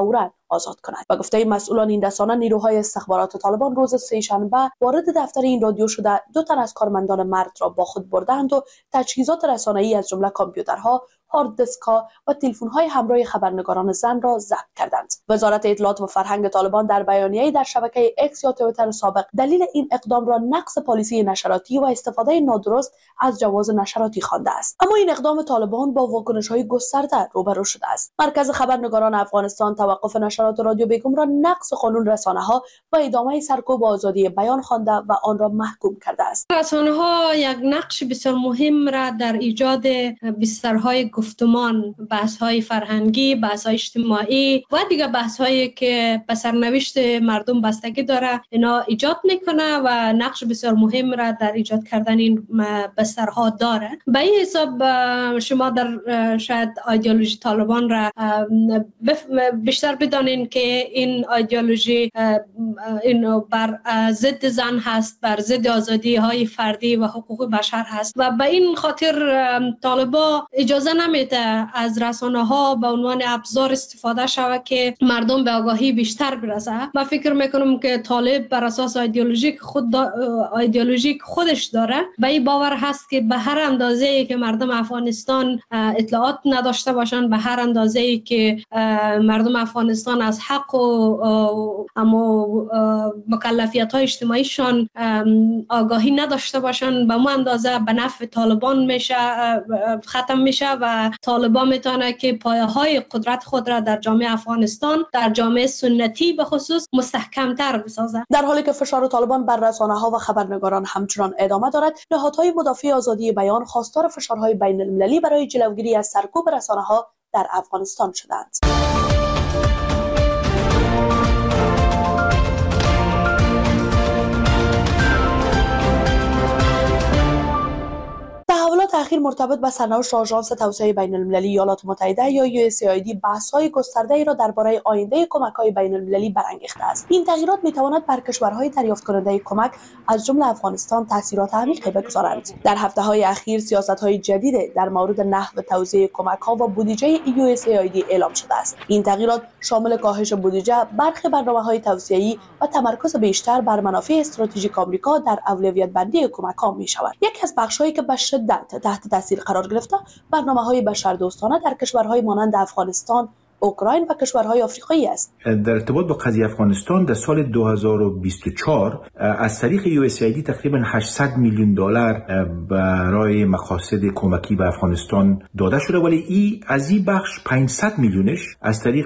آزاد کند. و گفته مسئولان این رسانه، نیروهای استخبارات طالبان روز سه‌شنبه وارد دفتر این رادیو شده 2 تن از کارمندان مرد را با خود بردند و تجهیزات رسانه‌ای از جمله کامپیوترها، هارد دیسک‌ها و تلفن‌های همراه خبرنگاران زن را ضبط کردند. وزارت اطلاعات و فرهنگ طالبان در بیانیه‌ای در شبکه اکس یا توییتر سابق دلیل این اقدام را نقض پالیسی نشراتی و استفاده نادرست از جواز نشراتی خوانده است. اما این اقدام طالبان با واکنش‌های گسترده روبرو شده است. مرکز خبرنگاران افغانستان توقف نشرات رادیو بیگم را نقض قانون رسانه‌ها و ادامه سرکوب آزادی بیان خوانده و آن را محکوم کرده است. رسانه‌ها یک نقش بسیار مهم را در ایجاد بسترهای گفتمان، بحث‌های فرهنگی، بحث‌های اجتماعی و دیگر بحث‌هایی که به سرنوشت مردم بستگی داره اینا ایجاد میکنه و نقش بسیار مهم را در ایجاد کردن این بسترها داره. به این حساب شما در شاید ایدئولوژی طالبان را بیشتر بدانین که این ایدئولوژی این بر ضد زن هست، بر ضد آزادی‌های فردی و حقوق بشر هست و به این خاطر طالبان اجازه نمیده از رسانه‌ها به عنوان ابزار استفاده شود که مردم به آگاهی بیشتر برسه. من فکر میکنم که طالب بر اساس ایدئولوژیک خودش داره به این باور هست که به هر اندازه‌ای که مردم افغانستان اطلاعات نداشته باشند، به هر اندازه‌ای که مردم افغانستان از حق و مکلفیت‌های اجتماعیشان آگاهی نداشته باشند، به اون اندازه به نفع طالبان میشه ختم میشه و طالبان میتونه که پایه‌های قدرت خود را در جامعه افغانستان، در جامعه سنتی به خصوص مستحکم‌تر بسازه. در حالی که فشار طالبان بر رسانه‌ها و خبرنگاران همچنان ادامه دارد، نهادهای مدافع آزادی بیان خواستار فشارهای بین‌المللی برای جلوگیری از سرکوب رسانه‌ها در افغانستان شدند. تحولات اخیر مرتبط به سرنوشت آژانس توسعه بین‌المللی ایالات متحده یا USAID بحث‌های گسترده‌ای را درباره آینده کمک‌های بین‌المللی برانگیخته است. این تغییرات می‌تواند بر کشورهای دریافت کننده کمک از جمله افغانستان تاثیرات عمیقی بگذارند. در هفته‌های اخیر سیاست‌های جدید در مورد نحو توزیع کمک‌ها و بودجه USAID اعلام شده است. این تغییرات شامل کاهش بودجه، برخی برنامه‌های توسعه‌ای و تمرکز بیشتر بر منافع استراتژیک آمریکا در اولویت بندی کمک‌ها می‌شود. یکی از بخش‌هایی که به شدت تحت تاثیر قرار گرفته برنامه‌های بشردوستانه در کشورهای مانند افغانستان، اوکراین و کشورهای آفریقایی است. در ارتباط با قضیه افغانستان در سال 2024 از طریق USAID تقریبا 800 میلیون دلار برای مقاصد کمکی به افغانستان داده شده، ولی از این بخش 500 میلیونش از طریق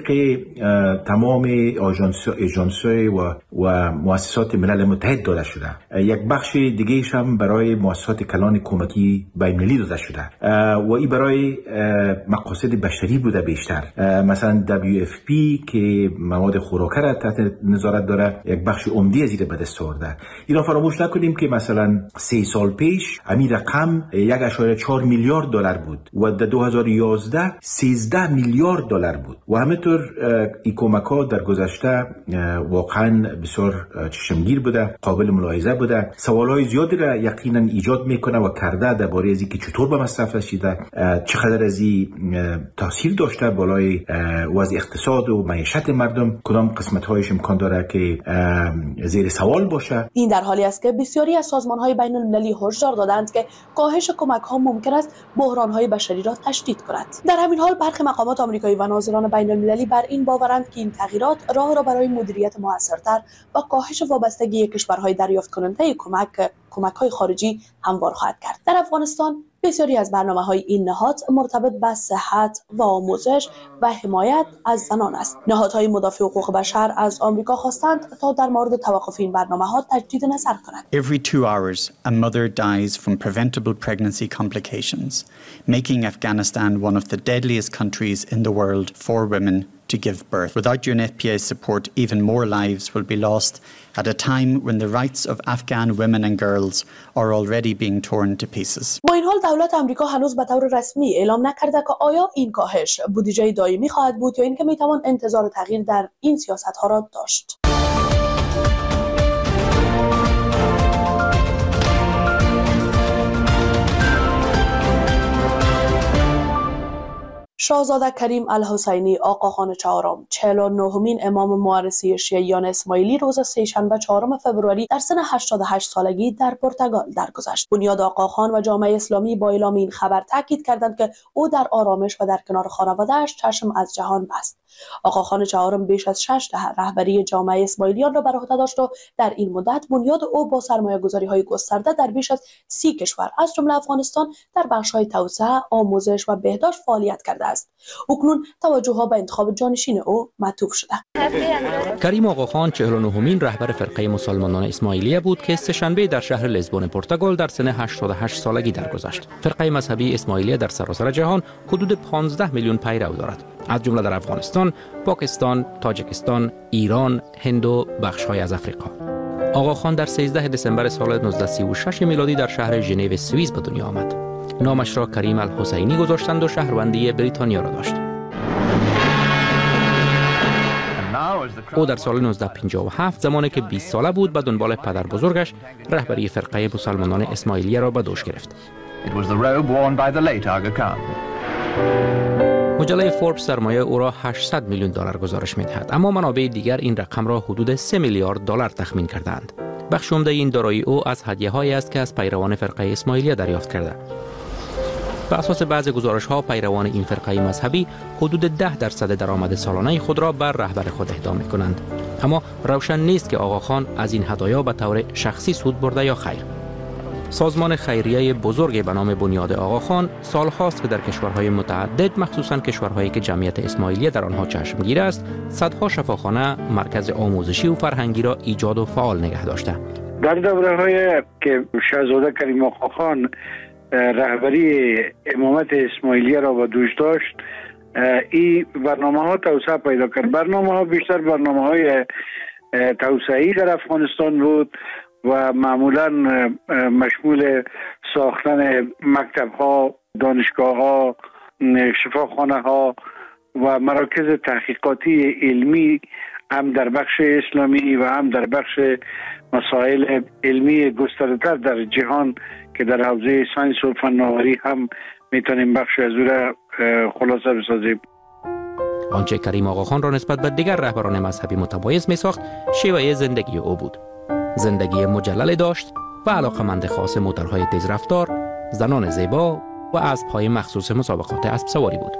تمام آژانس‌های و مؤسسات ملل متحد داده شده. یک بخش دیگه‌اش هم برای مؤسسات کلان کمکی بین‌المللی داده شده و این برای مقاصد بشری بوده بیشتر. مثلا WFP که مواد خوراکه را تحت نظارت داره یک بخش عمده از این به دست آورده. اینا فراموش نکنیم که مثلا 3 سال پیش همین رقم 1.4 میلیارد دلار بود و در 2011 13 میلیارد دلار بود و همینطور این کمک‌ها در گذشته واقعا بسیار چشمگیر بوده، قابل ملاحظه بوده. سوال‌های زیادی را یقینا ایجاد میکنه و کرده درباره از اینکه چطور به مصرف رسیده، چقدر از این تاثیر داشته بالای وضع اقتصاد و معیشت مردم، کدام قسمت‌هایش امکان داره که زیر سوال باشه. این در حالی است که بسیاری از سازمان‌های بین‌المللی هشدار دادند که کاهش کمک‌ها ممکن است بحران‌های بشری را تشدید کند. در همین حال برخی مقامات آمریکایی و ناظران بین‌المللی بر این باورند که این تغییرات راه را برای مدیریت موثرتر و کاهش وابستگی کشورهای دریافت کننده کمک‌های خارجی هموار خواهد کرد. در افغانستان بسیاری از برنامه‌های این نهاد مرتبط به صحت و آموزش و حمایت از زنان است. نهادهای مدافع حقوق بشر از آمریکا خواستند تا در مورد توقف این برنامه‌ها تجدید نظر کنند. Every 2 hours a mother dies from preventable pregnancy complications, making Afghanistan one of the deadliest countries in the world for women to give birth. Without UNFPA's support, even more lives will be lost at a time when the rights of Afghan women and girls are already being torn to pieces. با این حال دولت آمریکا هنوز به طور رسمی اعلام نکرده که آیا این کاهش بودجه دائمی خواهد بود یا اینکه میتوان انتظار تغییر در این سیاست‌ها را داشت. شاهزاده کریم الحسینی آقاخان چهارم 49مین امام موارثی شیعیان اسماعیلی روز سه‌شنبه 4 فوریه در سن 88 سالگی در پرتغال درگذشت. بنیاد آقاخان و جامعه اسلامی با اعلام این خبر تاکید کردند که او در آرامش و در کنار خانواده‌اش چشم از جهان بست. آقاخان چهارم بیش از 6 دهه رهبری جامعه اسماعیلیان را بر عهده داشت و در این مدت بنیاد او با سرمایه‌گذاری‌های گسترده در بیش از 30 کشور از جمله افغانستان در بخش‌های توسعه، آموزش و بهداشت فعالیت کرده است. اکنون توجه‌ها به انتخاب جانشین او معطوف شده. کریم آقاخان 49مین رهبر فرقه مسلمانان اسماعیلیه بود که سه‌شنبه در شهر لیزبون پرتغال در سن 88 سالگی درگذشت. فرقه مذهبی اسماعیلیه در سراسر جهان حدود 15 میلیون پیرو دارد، از جمله در افغانستان، پاکستان، تاجیکستان، ایران، هند و بخش‌های از افریقا. آقاخان در 13 دسامبر سال 1936 میلادی در شهر ژنو سوئیس به دنیا آمد. نامش را کریم الحسینی گذاشتند و شهروندی بریتانیا را داشت. او در سال 1957 زمانی که 20 ساله بود به دنبال پدر بزرگش رهبری فرقه مسلمانان اسماعیلیه را به دوش گرفت. مجله فوربس سرمایه او را 800 میلیون دلار گزارش می‌دهد، اما منابع دیگر این رقم را حدود 3 میلیارد دلار تخمین کردند. بخش عمده این دارایی او از هدیه‌هایی است که از پیروان فرقه اسماعیلیه دریافت کرده. بر اساس بعض گزارش‌ها پیروان این فرقه مذهبی حدود 10% درآمد سالانه خود را بر رهبر خود اهدا می‌کنند، اما روشن نیست که آقاخان از این هدایا به طور شخصی سود برده یا خیر. سازمان خیریه بزرگی به نام بنیاد آقاخان سالهاست که در کشورهای متعدد، مخصوصاً کشورهایی که جمعیت اسماعیلیه در آنها چشمگیر است، صدها شفاخانه، مرکز آموزشی و فرهنگی را ایجاد و فعال نگه داشته. در دوره‌های که شاهزاده کریم آقاخان رهبری امامت اسماعیلیه را به دوش داشت، این برنامه‌ها توسعه پیدا کرد. برنامه‌ها بیشتر برنامه‌های توسعه‌ای در افغانستان بود و معمولا مشمول ساختن مکتب‌ها، دانشگاه‌ها، شفاخانه‌ها و مراکز تحقیقاتی علمی هم در بخش اسلامی و هم در بخش مسائل علمی گسترده‌تر در جهان که در حوزه ساینس و فناوری هم میتونیم بخش از او را خلاصه بسازیم. آنچه کریم آقاخان را نسبت به دیگر رهبران مذهبی متمایز می‌ساخت، شیوه زندگی او بود. زندگی مجلل داشت و علاقمند خاص موتورهای تیزرفتار، زنان زیبا و اسب‌های مخصوص مسابقات اسب سواری بود.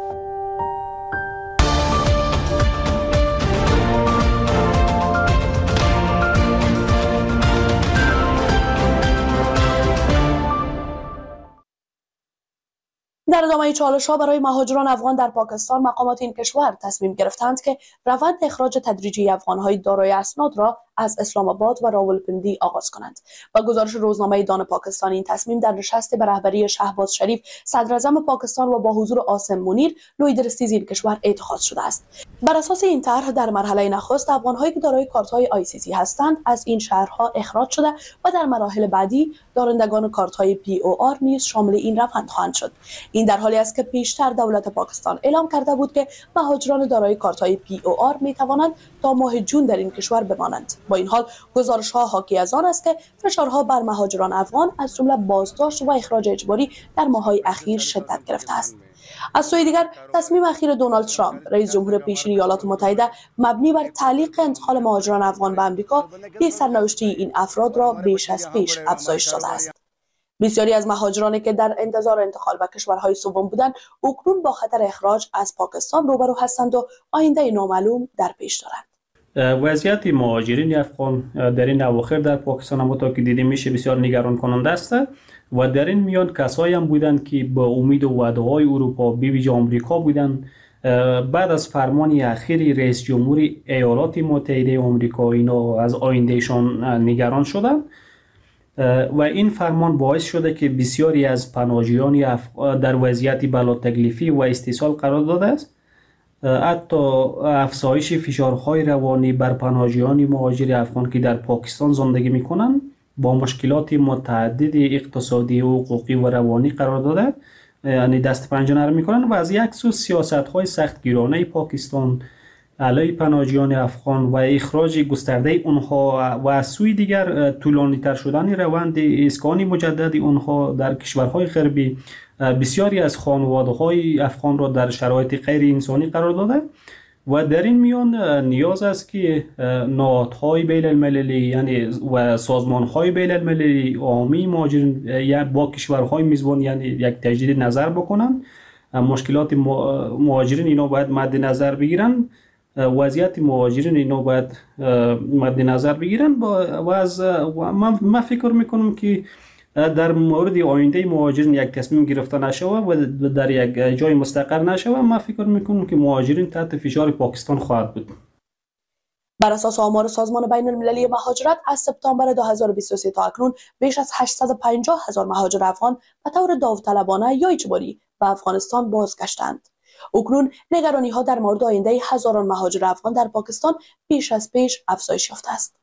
در ادامه چالش‌ها برای مهاجران افغان در پاکستان، مقامات این کشور تصمیم گرفتند که روند اخراج تدریجی افغان‌های دارای اسناد را از اسلام آباد و راولپندی آغاز کنند. با گزارش روزنامه دان پاکستان، این تصمیم در نشست به رهبری شهباز شریف صدراعظم پاکستان و با حضور عاصم منیر لوی درستیز این کشور اتخاذ شده است. بر اساس این طرح در مرحله نخست افغان‌هایی که دارای کارت‌های ICC هستند از این شهرها اخراج شده و در مراحل بعدی دارندگان کارت‌های POR نیز شامل این روند خواهند شد. این در حالی است که پیشتر دولت پاکستان اعلام کرده بود که مهاجران دارای کارت‌های POR می‌توانند تا ماه جون در این کشور بمانند. با این حال گزارش‌ها حاکی از آن است که فشارها بر مهاجران افغان از جمله بازداشت و اخراج اجباری در ماه‌های اخیر شدت گرفته است. از سوی دیگر تصمیم اخیر دونالد ترامپ رئیس جمهور پیشین ایالات متحده مبنی بر تعلیق انتقال مهاجران افغان به آمریکا به سرنوشتی این افراد را بیش از پیش افزایش داده است. بسیاری از مهاجرانی که در انتظار انتقال به کشورهای سوم بودند اکنون با خطر اخراج از پاکستان روبرو هستند و آینده نامعلوم در پیش دارند. وضعیت مهاجرین افغان در این اواخر در پاکستان همونطور که دیده میشه بسیار نگران کننده است و در این میان کسایی هم بودند که با امید و وعده‌های اروپا به ویژه آمریکا بودند. بعد از فرمان اخیر رئیس جمهور ایالات متحده آمریکا اینا از آیندهشان نگران شدند و این فرمان باعث شده که بسیاری از پناهجویان در وضعیت بلا تکلیفی و استیصال قرار داده است. حتی افزایش فشارهای روانی بر پناهجویان مهاجر افغان که در پاکستان زندگی میکنند با مشکلات متعدد اقتصادی و حقوقی و روانی قرار داده، یعنی دست پنجه نرم میکنند و از یک سو سیاست‌های سختگیرانه پاکستان علیه پناهجویان افغان و اخراج گسترده اونها و از سوی دیگر طولانی تر شدن روند اسکان مجدد اونها در کشورهای غربی بسیاری از خانواده‌های افغان را در شرایط غیر انسانی قرار داده و در این میان نیاز است که نهادهای بین المللی یعنی و سازمانهای بین المللی عامی مهاجرین با کشورهای میزبان یعنی یک تجدید نظر بکنن. مشکلات مهاجرین اینا باید مد نظر بگیرن، وضعیت مهاجرین اینا باید مد نظر بگیرن و من فکر میکنم که در مورد آینده مهاجرین یک تصمیم گرفته نشوه و در یک جای مستقر نشوه، من فکر میکنم که مهاجرین تحت فشار پاکستان خواهد بود. بر اساس آمار سازمان بین المللی مهاجرت از سپتامبر 2023 تا اکنون بیش از 850,000 مهاجر افغان به طور داوطلبانه یا اجباری به افغانستان بازگشتند. اکنون نگرانی ها در مورد آینده هزاران مهاجر افغان در پاکستان بیش از پیش افزایش یافته است.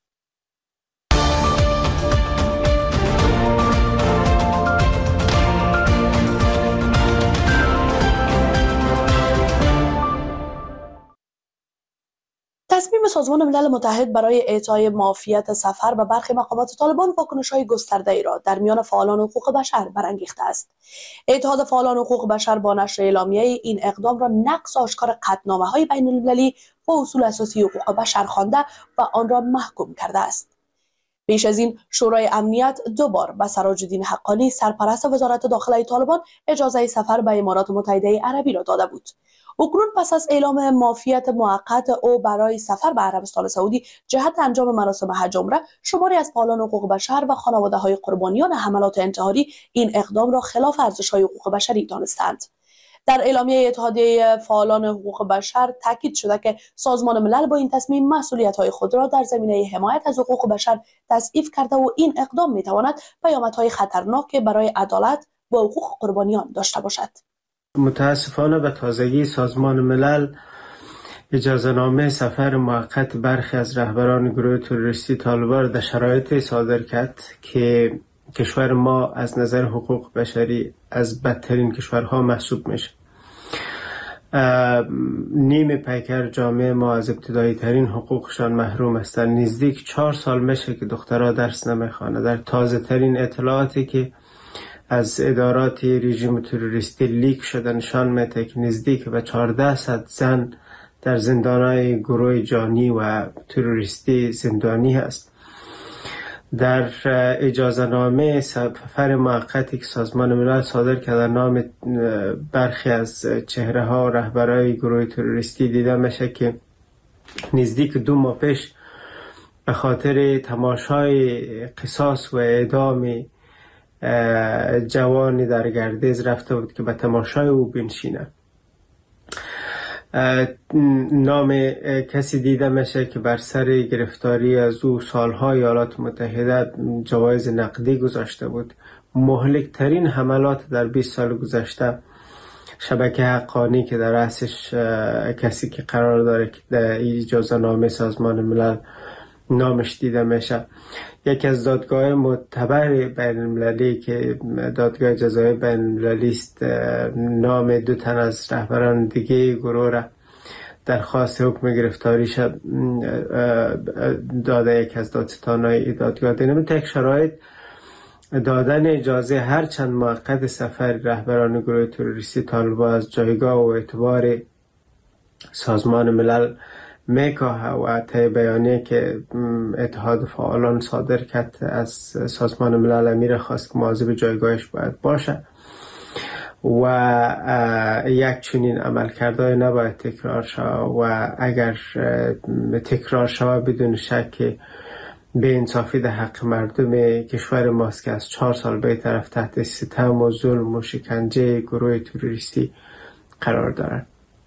تصمیم سازمان ملل متحد برای اعطای معافیت سفر به برخی مقامات طالبان واکنش‌های گسترده‌ای را در میان فعالان حقوق بشر برانگیخته است. اتحاد فعالان حقوق بشر با نشر اعلامیه این اقدام را نقض آشکار قطعنامه‌های بین‌المللی و اصول اساسی حقوق بشر خوانده و آن را محکوم کرده است. پیش از این شورای امنیت دو بار به سراج الدین حقانی سرپرست وزارت داخله طالبان اجازه سفر به امارات متحده عربی را داده بود. اکنون پس از اعلام معافیت موقت او برای سفر به عربستان سعودی جهت انجام مراسم حج عمره، شماری از فعالان حقوق بشر و خانواده‌های قربانیان حملات انتحاری این اقدام را خلاف ارزش‌های حقوق بشری دانستند. در اعلامیه اتحادیه فعالان حقوق بشر تاکید شده که سازمان ملل با این تصمیم مسئولیت‌های خود را در زمینه حمایت از حقوق بشر تضعیف کرده و این اقدام می‌تواند پیامدهای خطرناک برای عدالت و حقوق قربانیان داشته باشد. متاسفانه به تازگی سازمان ملل اجازه‌نامه سفر موقت برخی از رهبران گروه تروریستی طالبان در شرایطی صادر کرد که کشور ما از نظر حقوق بشری از بدترین کشورها محسوب میشه. نیم پیکر جامعه ما از ابتدایی ترین حقوقشان محروم هستند. نزدیک 4 سال میشه که دخترها درس نمیخوانند. در تازه ترین اطلاعاتی که از ادارات رژیم تروریستی لیک شده نشان میده که نزدیک به 1400 زن در زندانهای گروه جانی و تروریستی زندانی هست. در اجازه‌نامه سفر موقتی که سازمان ملل صادر کرده نام برخی از چهره ها و رهبرای گروه تروریستی دیده میشه که نزدیک 2 ماه پیش به خاطر تماشای قصاص و اعدام جوانی در گردیز رفته بود که به تماشای او بنشینه. نام کسی دیده میشه که بر سر گرفتاری از او سالها ایالات متحده جوایز نقدی گذاشته بود. مهلک ترین حملات در 20 سال گذشته شبکه حقانی که در رأسش کسی که قرار داره که در اجازه نامه سازمان ملل نامش دیده میشه. یکی از دادگاه معتبر بین المللی که دادگاه جزایی بین المللی است نام 2 تن از رهبران دیگه گروه را درخواست حکم گرفتاریش داده. یک از دادستانهای دادگاه دینم تک شرایط دادن اجازه هر چند موقت سفر رهبران گروه تروریستی طالبان از جایگاه و اعتبار سازمان ملل میکاهه و طی بیانیه که اتحاد فعالان صادر کرد از سازمان ملل امیر خواست که مواظب جایگاهش باید باشه و یک چنین عملکردهای نباید تکرار شود و اگر تکرار شود بدون شک به انصافی در حق مردم کشور ماست که از 4 سال به طرف تحت ستم و ظلم و شکنجه گروه تروریستی قرار دارند.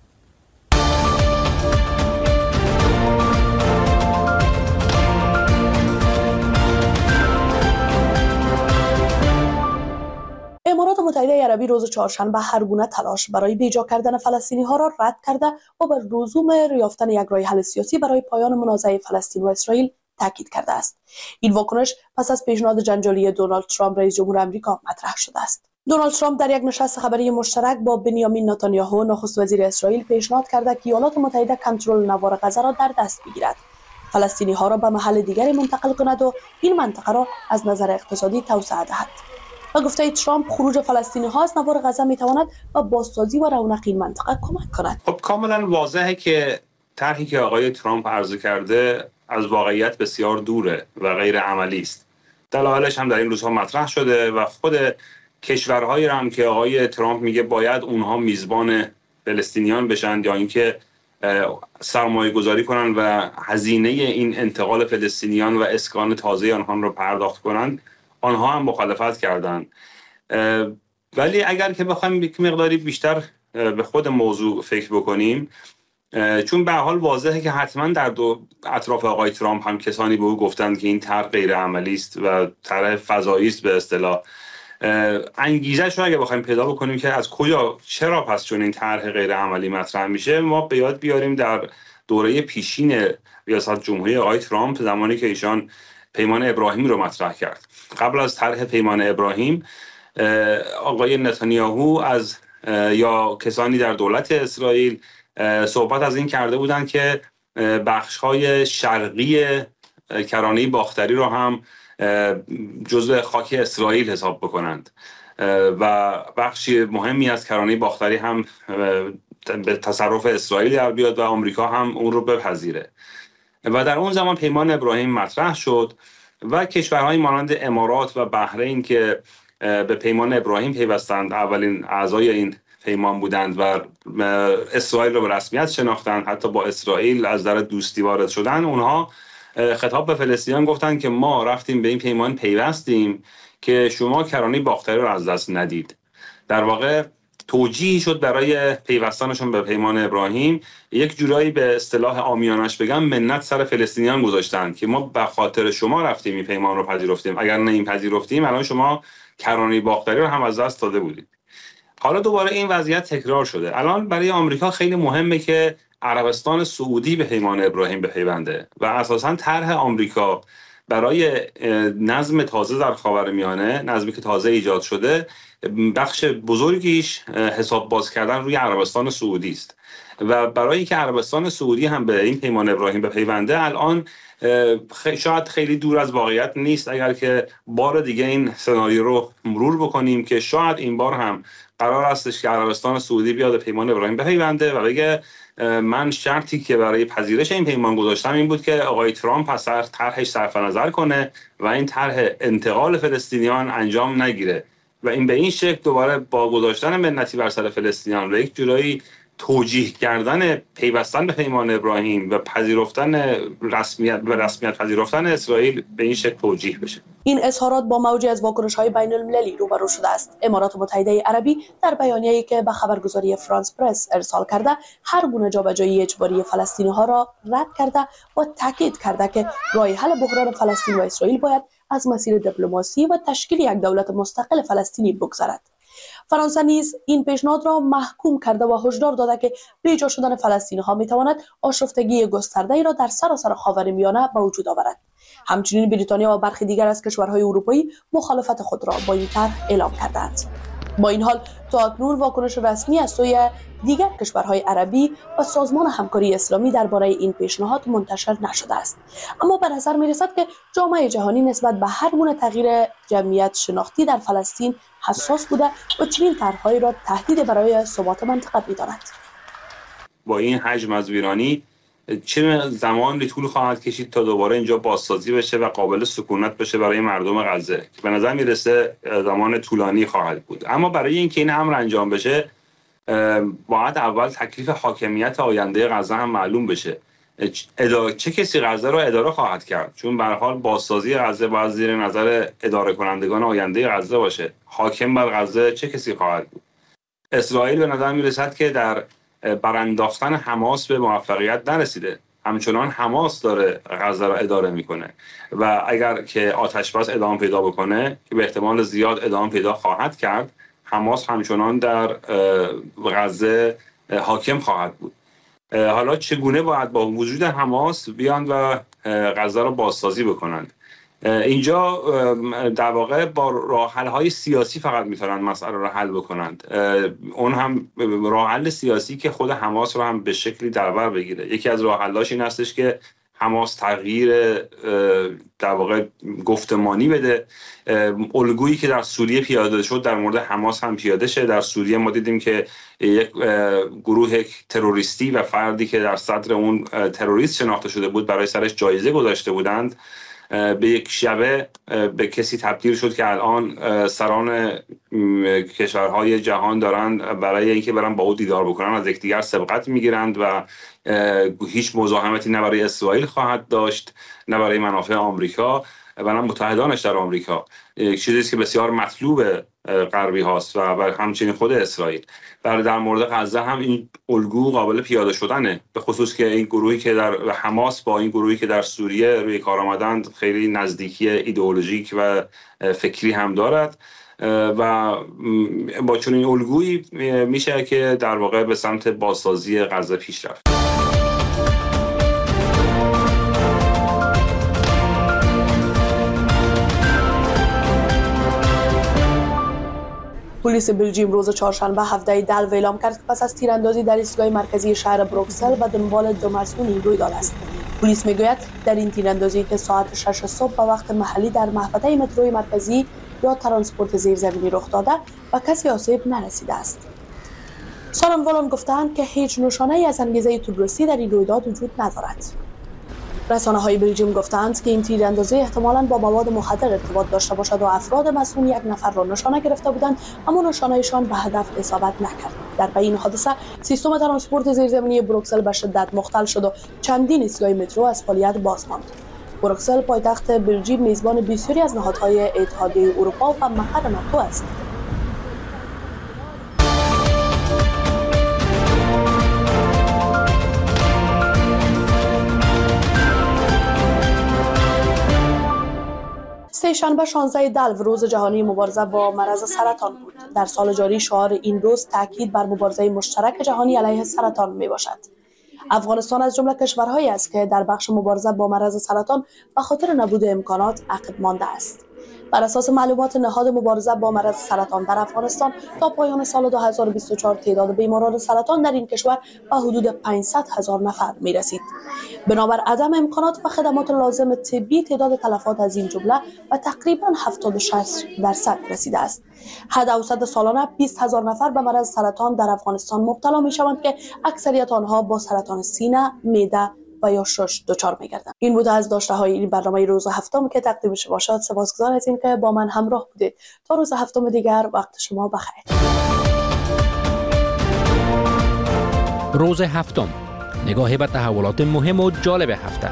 امارات متحده عربی روز چهارشنبه هر گونه تلاش برای بیجا کردن فلسطینی ها را رد کرده و بر لزوم یافتن یک راه حل سیاسی برای پایان منازعه فلسطین و اسرائیل تاکید کرده است. این واکنش پس از پیشنهاد جنجالی دونالد ترامپ رئیس جمهور آمریکا مطرح شده است. دونالد ترامپ در یک نشست خبری مشترک با بنیامین نتانیاهو نخست وزیر اسرائیل پیشنهاد کرده که ایالات متحده کنترل نوار غزه را در دست بگیرد، فلسطینی ها را به محل دیگری منتقل کند و این منطقه را از نظر اقتصادی توسعه دهد. و گفته ترامپ خروج فلسطینی ها از نوار غزه می تواند به بازسازی و رونق این منطقه کمک کند. خب کاملا واضحه که طرحی که آقای ترامپ عرضه کرده از واقعیت بسیار دوره و غیر عملی است. دلایلش هم در این روزها مطرح شده و خود کشورهایی هم که آقای ترامپ میگه باید اونها میزبان فلسطینیان بشن یا اینکه سرمایه گذاری کنن و هزینه این انتقال فلسطینیان و اسکان تازه آنها رو پرداخت کنند، آنها هم مخالفت کردند. ولی اگر که بخوایم یک مقداری بیشتر به خود موضوع فکر بکنیم، چون به حال واضحه که حتما در اطراف آقای ترامپ هم کسانی به او گفتند که این طرح غیر عملی است و طرح فضایی است به اصطلاح. انگیزش رو اگه بخوایم پیدا بکنیم که از کجا، چرا پس چون این طرح غیر عملی مطرح میشه، ما به یاد بیاریم در دوره پیشین ریاست جمهوری آقای ترامپ، زمانی که ایشان پیمان ابراهیم رو مطرح کرد. قبل از طرح پیمان ابراهیم آقای نتانیاهو از یا کسانی در دولت اسرائیل صحبت از این کرده بودند که بخش‌های شرقی کرانه باختری رو هم جزء خاک اسرائیل حساب بکنند و بخشی مهمی از کرانه باختری هم به تصرف اسرائیل در بیاد و آمریکا هم اون رو بپذیره. و در اون زمان پیمان ابراهیم مطرح شد و کشورهای مانند امارات و بحرین که به پیمان ابراهیم پیوستند، اولین اعضای این پیمان بودند و اسرائیل رو به رسمیت شناختند، حتی با اسرائیل از در دوستی وارد شدن، اونها خطاب به فلسطینیان گفتند که ما رفتیم به این پیمان پیوستیم که شما کرانه باختری رو از دست ندید. در واقع توجیهی شد برای پیوستنشون به پیمان ابراهیم، یک جورایی به اصطلاح عامیانش بگم منت سر فلسطینیان گذاشتند که ما به خاطر شما رفتیم این پیمان رو پذیرفتیم، اگر نه این پذیرفتیم الان شما کرانه باختری رو هم از دست داده بودید. حالا دوباره این وضعیت تکرار شده. الان برای آمریکا خیلی مهمه که عربستان سعودی به پیمان ابراهیم بپیونده و اساساً طرح آمریکا برای نظم تازه در خاورمیانه، نظمی که تازه ایجاد شده، بخش بزرگیش حساب باز کردن روی عربستان سعودی است و برای اینکه عربستان سعودی هم به این پیمان ابراهیم بپیونده، الان شاید خیلی دور از واقعیت نیست اگر که بار دیگه این سناریو رو مرور بکنیم که شاید این بار هم قرار استش که عربستان سعودی بیاد پیمان ابراهیم بپیونده و بگه من شرطی که برای پذیرش این پیمان گذاشتم این بود که آقای ترامپ از طرحش صرف نظر کنه و این طرح انتقال فلسطینیان انجام نگیره و این به این شکل دوباره با گذاشتن منتی بر سر فلسطینیان و یک جورایی توجیه کردن پیوستن به پیمان ابراهیم و پذیرفتن رسمیت پذیرفتن اسرائیل به این شکل توجیه بشه. این اظهارات با موجی از واکنش‌های بین‌المللی روبرو شده است. امارات متحده عربی در بیانیه‌ای که به خبرگزاری فرانس پرس ارسال کرده، هر گونه جابجایی اجباری فلسطینی‌ها را رد کرده و تاکید کرده که راه حل بحران فلسطین و اسرائیل باید از مسیر دیپلماسی و تشکیل یک دولت مستقل فلسطینی بگذرد. فرانسه نیز این پیشنهاد را محکوم کرده و هشدار داده که بیجا شدن فلسطینی‌ها می‌تواند آشفتگی گسترده‌ای را در سراسر خاورمیانه به وجود آورد. همچنین بریتانیا و برخی دیگر از کشورهای اروپایی مخالفت خود را با این طرح اعلام کردند. با این حال تا اکنون واکنش رسمی از سوی دیگر کشورهای عربی و سازمان همکاری اسلامی درباره این پیشنهاد منتشر نشده است، اما به نظر می‌رسد که جامعه جهانی نسبت به هر گونه تغییر جمعیت شناختی در فلسطین حساس بوده و چنین طرح‌هایی را تهدید برای ثبات منطقه می‌داند. با این حجم از ویرانی چه زمانی طول خواهد کشید تا دوباره اینجا بازسازی بشه و قابل سکونت بشه برای مردم غزه، که به نظر میرسه زمان طولانی خواهد بود. اما برای اینکه این امر انجام بشه باید اول تکلیف حاکمیت آینده غزه هم معلوم بشه. چه کسی غزه رو اداره خواهد کرد؟ چون به هر حال بازسازی غزه باید زیر نظر اداره کنندگان آینده غزه باشه. حاکم بر غزه چه کسی خواهد بود؟ اسرائیل به نظر میرسد که در برانداختن حماس به موفقیت نرسیده. همچنان حماس داره غزه را اداره میکنه و اگر که آتشبس ادامه پیدا بکنه که به احتمال زیاد ادامه پیدا خواهد کرد، حماس همچنان در غزه حاکم خواهد بود. حالا چگونه باید با وجود حماس بیان و غزه را بازسازی بکنند؟ اینجا در واقع با راه حل های سیاسی فقط میتونن مسئله رو حل بکنند. اون هم راه حل سیاسی که خود حماس رو هم به شکلی در بر بگیره. یکی از راه حل‌هاش این هستش که حماس تغییر در واقع گفتمانی بده. الگویی که در سوریه پیاده شد در مورد حماس هم پیاده شه. در سوریه ما دیدیم که یک گروه تروریستی و فردی که در صدر اون تروریست شناخته شده بود برای سرش جایزه گذاشته بودند، به یک شبه به کسی تبدیل شد که الان سران کشورهای جهان دارن برای اینکه برن با او دیدار بکنن از یکدیگر سبقت میگیرند و هیچ مزاحمتی نه برای اسرائیل خواهد داشت نه برای منافع آمریکا و نه متحدانش در آمریکا. یک چیزی که بسیار مطلوب غربی هاست و همچنین خود اسرائیل. در مورد غزه هم این الگو قابل پیاده شدنه، به خصوص که این گروهی که در حماس با این گروهی که در سوریه روی کار آمدند خیلی نزدیکی ایدئولوژیک و فکری هم دارد و با چنین الگویی میشه که در واقع به سمت بازسازی غزه پیش رفت. پلیس بلژیم روز چهارشنبه 17 دلو اعلام کرد که پس از تیراندازی در ایستگاه مرکزی شهر بروکسل و دنبال دو مسئول این رویداد است. پلیس میگوید در این تیراندازی که ساعت 6 صبح به وقت محلی در محوطه متروی مرکزی یا ترانسپورت زیرزمینی رخ داده و کسی آسیب نرسیده است. سارنوالان گفتند که هیچ نشانه‌ای از انگیزه تروریستی در این رویداد وجود ندارد. رسانه‌های بلژیم گفتند که این تیراندازی احتمالاً با مواد مخدر ارتباط داشته باشد و افراد مسئول یک نفر را نشانه گرفته بودند اما نشانه‌شان به هدف اصابت نکرد. در پی حادثه سیستم ترانسپورت زیرزمینی بروکسل به شدت مختل شد و چندین ایستگاه مترو از فعالیت باز ماند. بروکسل پایتخت بلژیم میزبان بسیاری از نهادهای اتحادیه اروپا و مقر ناتو است. سه‌شنبه 16 دلو روز جهانی مبارزه با مرض سرطان بود. در سال جاری شعار این روز تاکید بر مبارزه مشترک جهانی علیه سرطان می باشد. افغانستان از جمله کشورهایی است که در بخش مبارزه با مرض سرطان به خاطر نبود امکانات عقب مانده است. بر اساس معلومات نهاد مبارزه با مرض سرطان در افغانستان تا پایان سال 2024 تعداد بیماران سرطان در این کشور به حدود 500,000 نفر می رسید. بنابر عدم امکانات و خدمات لازم طبی تعداد تلفات از این جمله به تقریبا 76% رسیده است. حد اوسط سالانه 20,000 نفر به مرض سرطان در افغانستان مبتلا می شوند که اکثریت آنها با سرطان سینه، معده و یا شش دچار می‌گردند. این بوده از داشته‌های این برنامه روز هفتم که تقدیم شما شد. سپاسگزار از اینکه با من همراه بودید. تا روز هفتم دیگر وقت شما بخیر. روز هفتم، نگاهی به تحولات مهم و جالب هفته.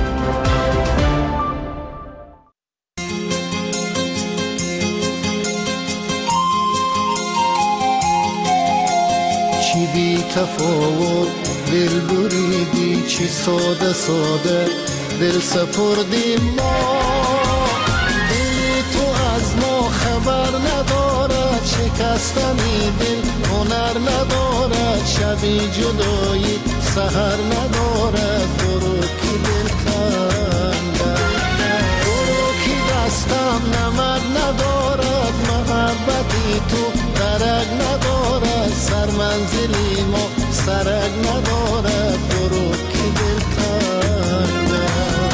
چی بی تفاوت دل بریدی، چی ساده ساده دل سپردیم ما. دل تو از ما خبر ندارد، شکستنی دل هنر ندارد، شبی جدایی سحر ندارد. برو کی دل کنده، برو کی دستم نمد ندارد، محبتی تو درک ندارد، سر منزلی ما سرک ندارد. برو کی دل کنده.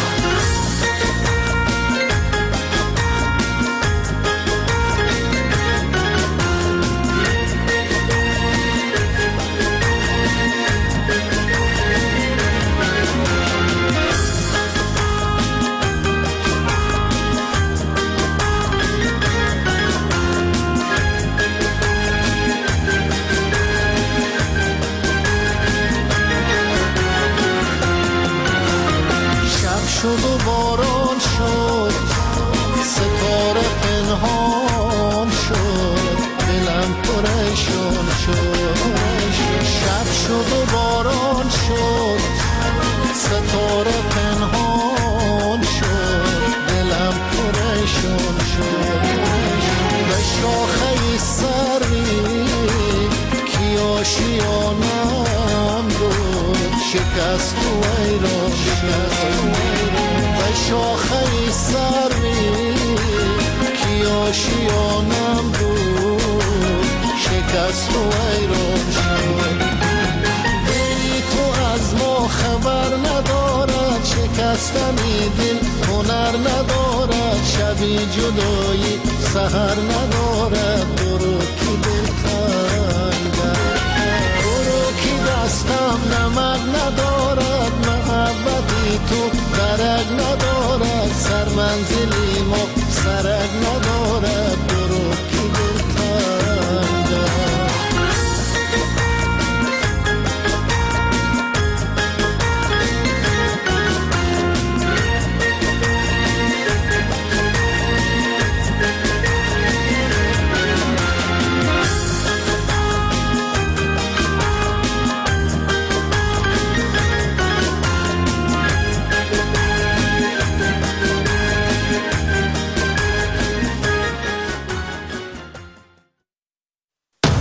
شد و باران شد، ستاره پنهان شد، دلم پریشان شد. شب شد و باران شد، ستاره پنهان شد، دلم پریشان شد. به شاخه سری کی آشیانم بود، شکست و ایران شد. به شاخه سروی کی آشیانم بود شکست و ایران شد دلی تو از ما خبر ندارد شکستنی دل هنر ندارد شبی جدایی سحر ندارد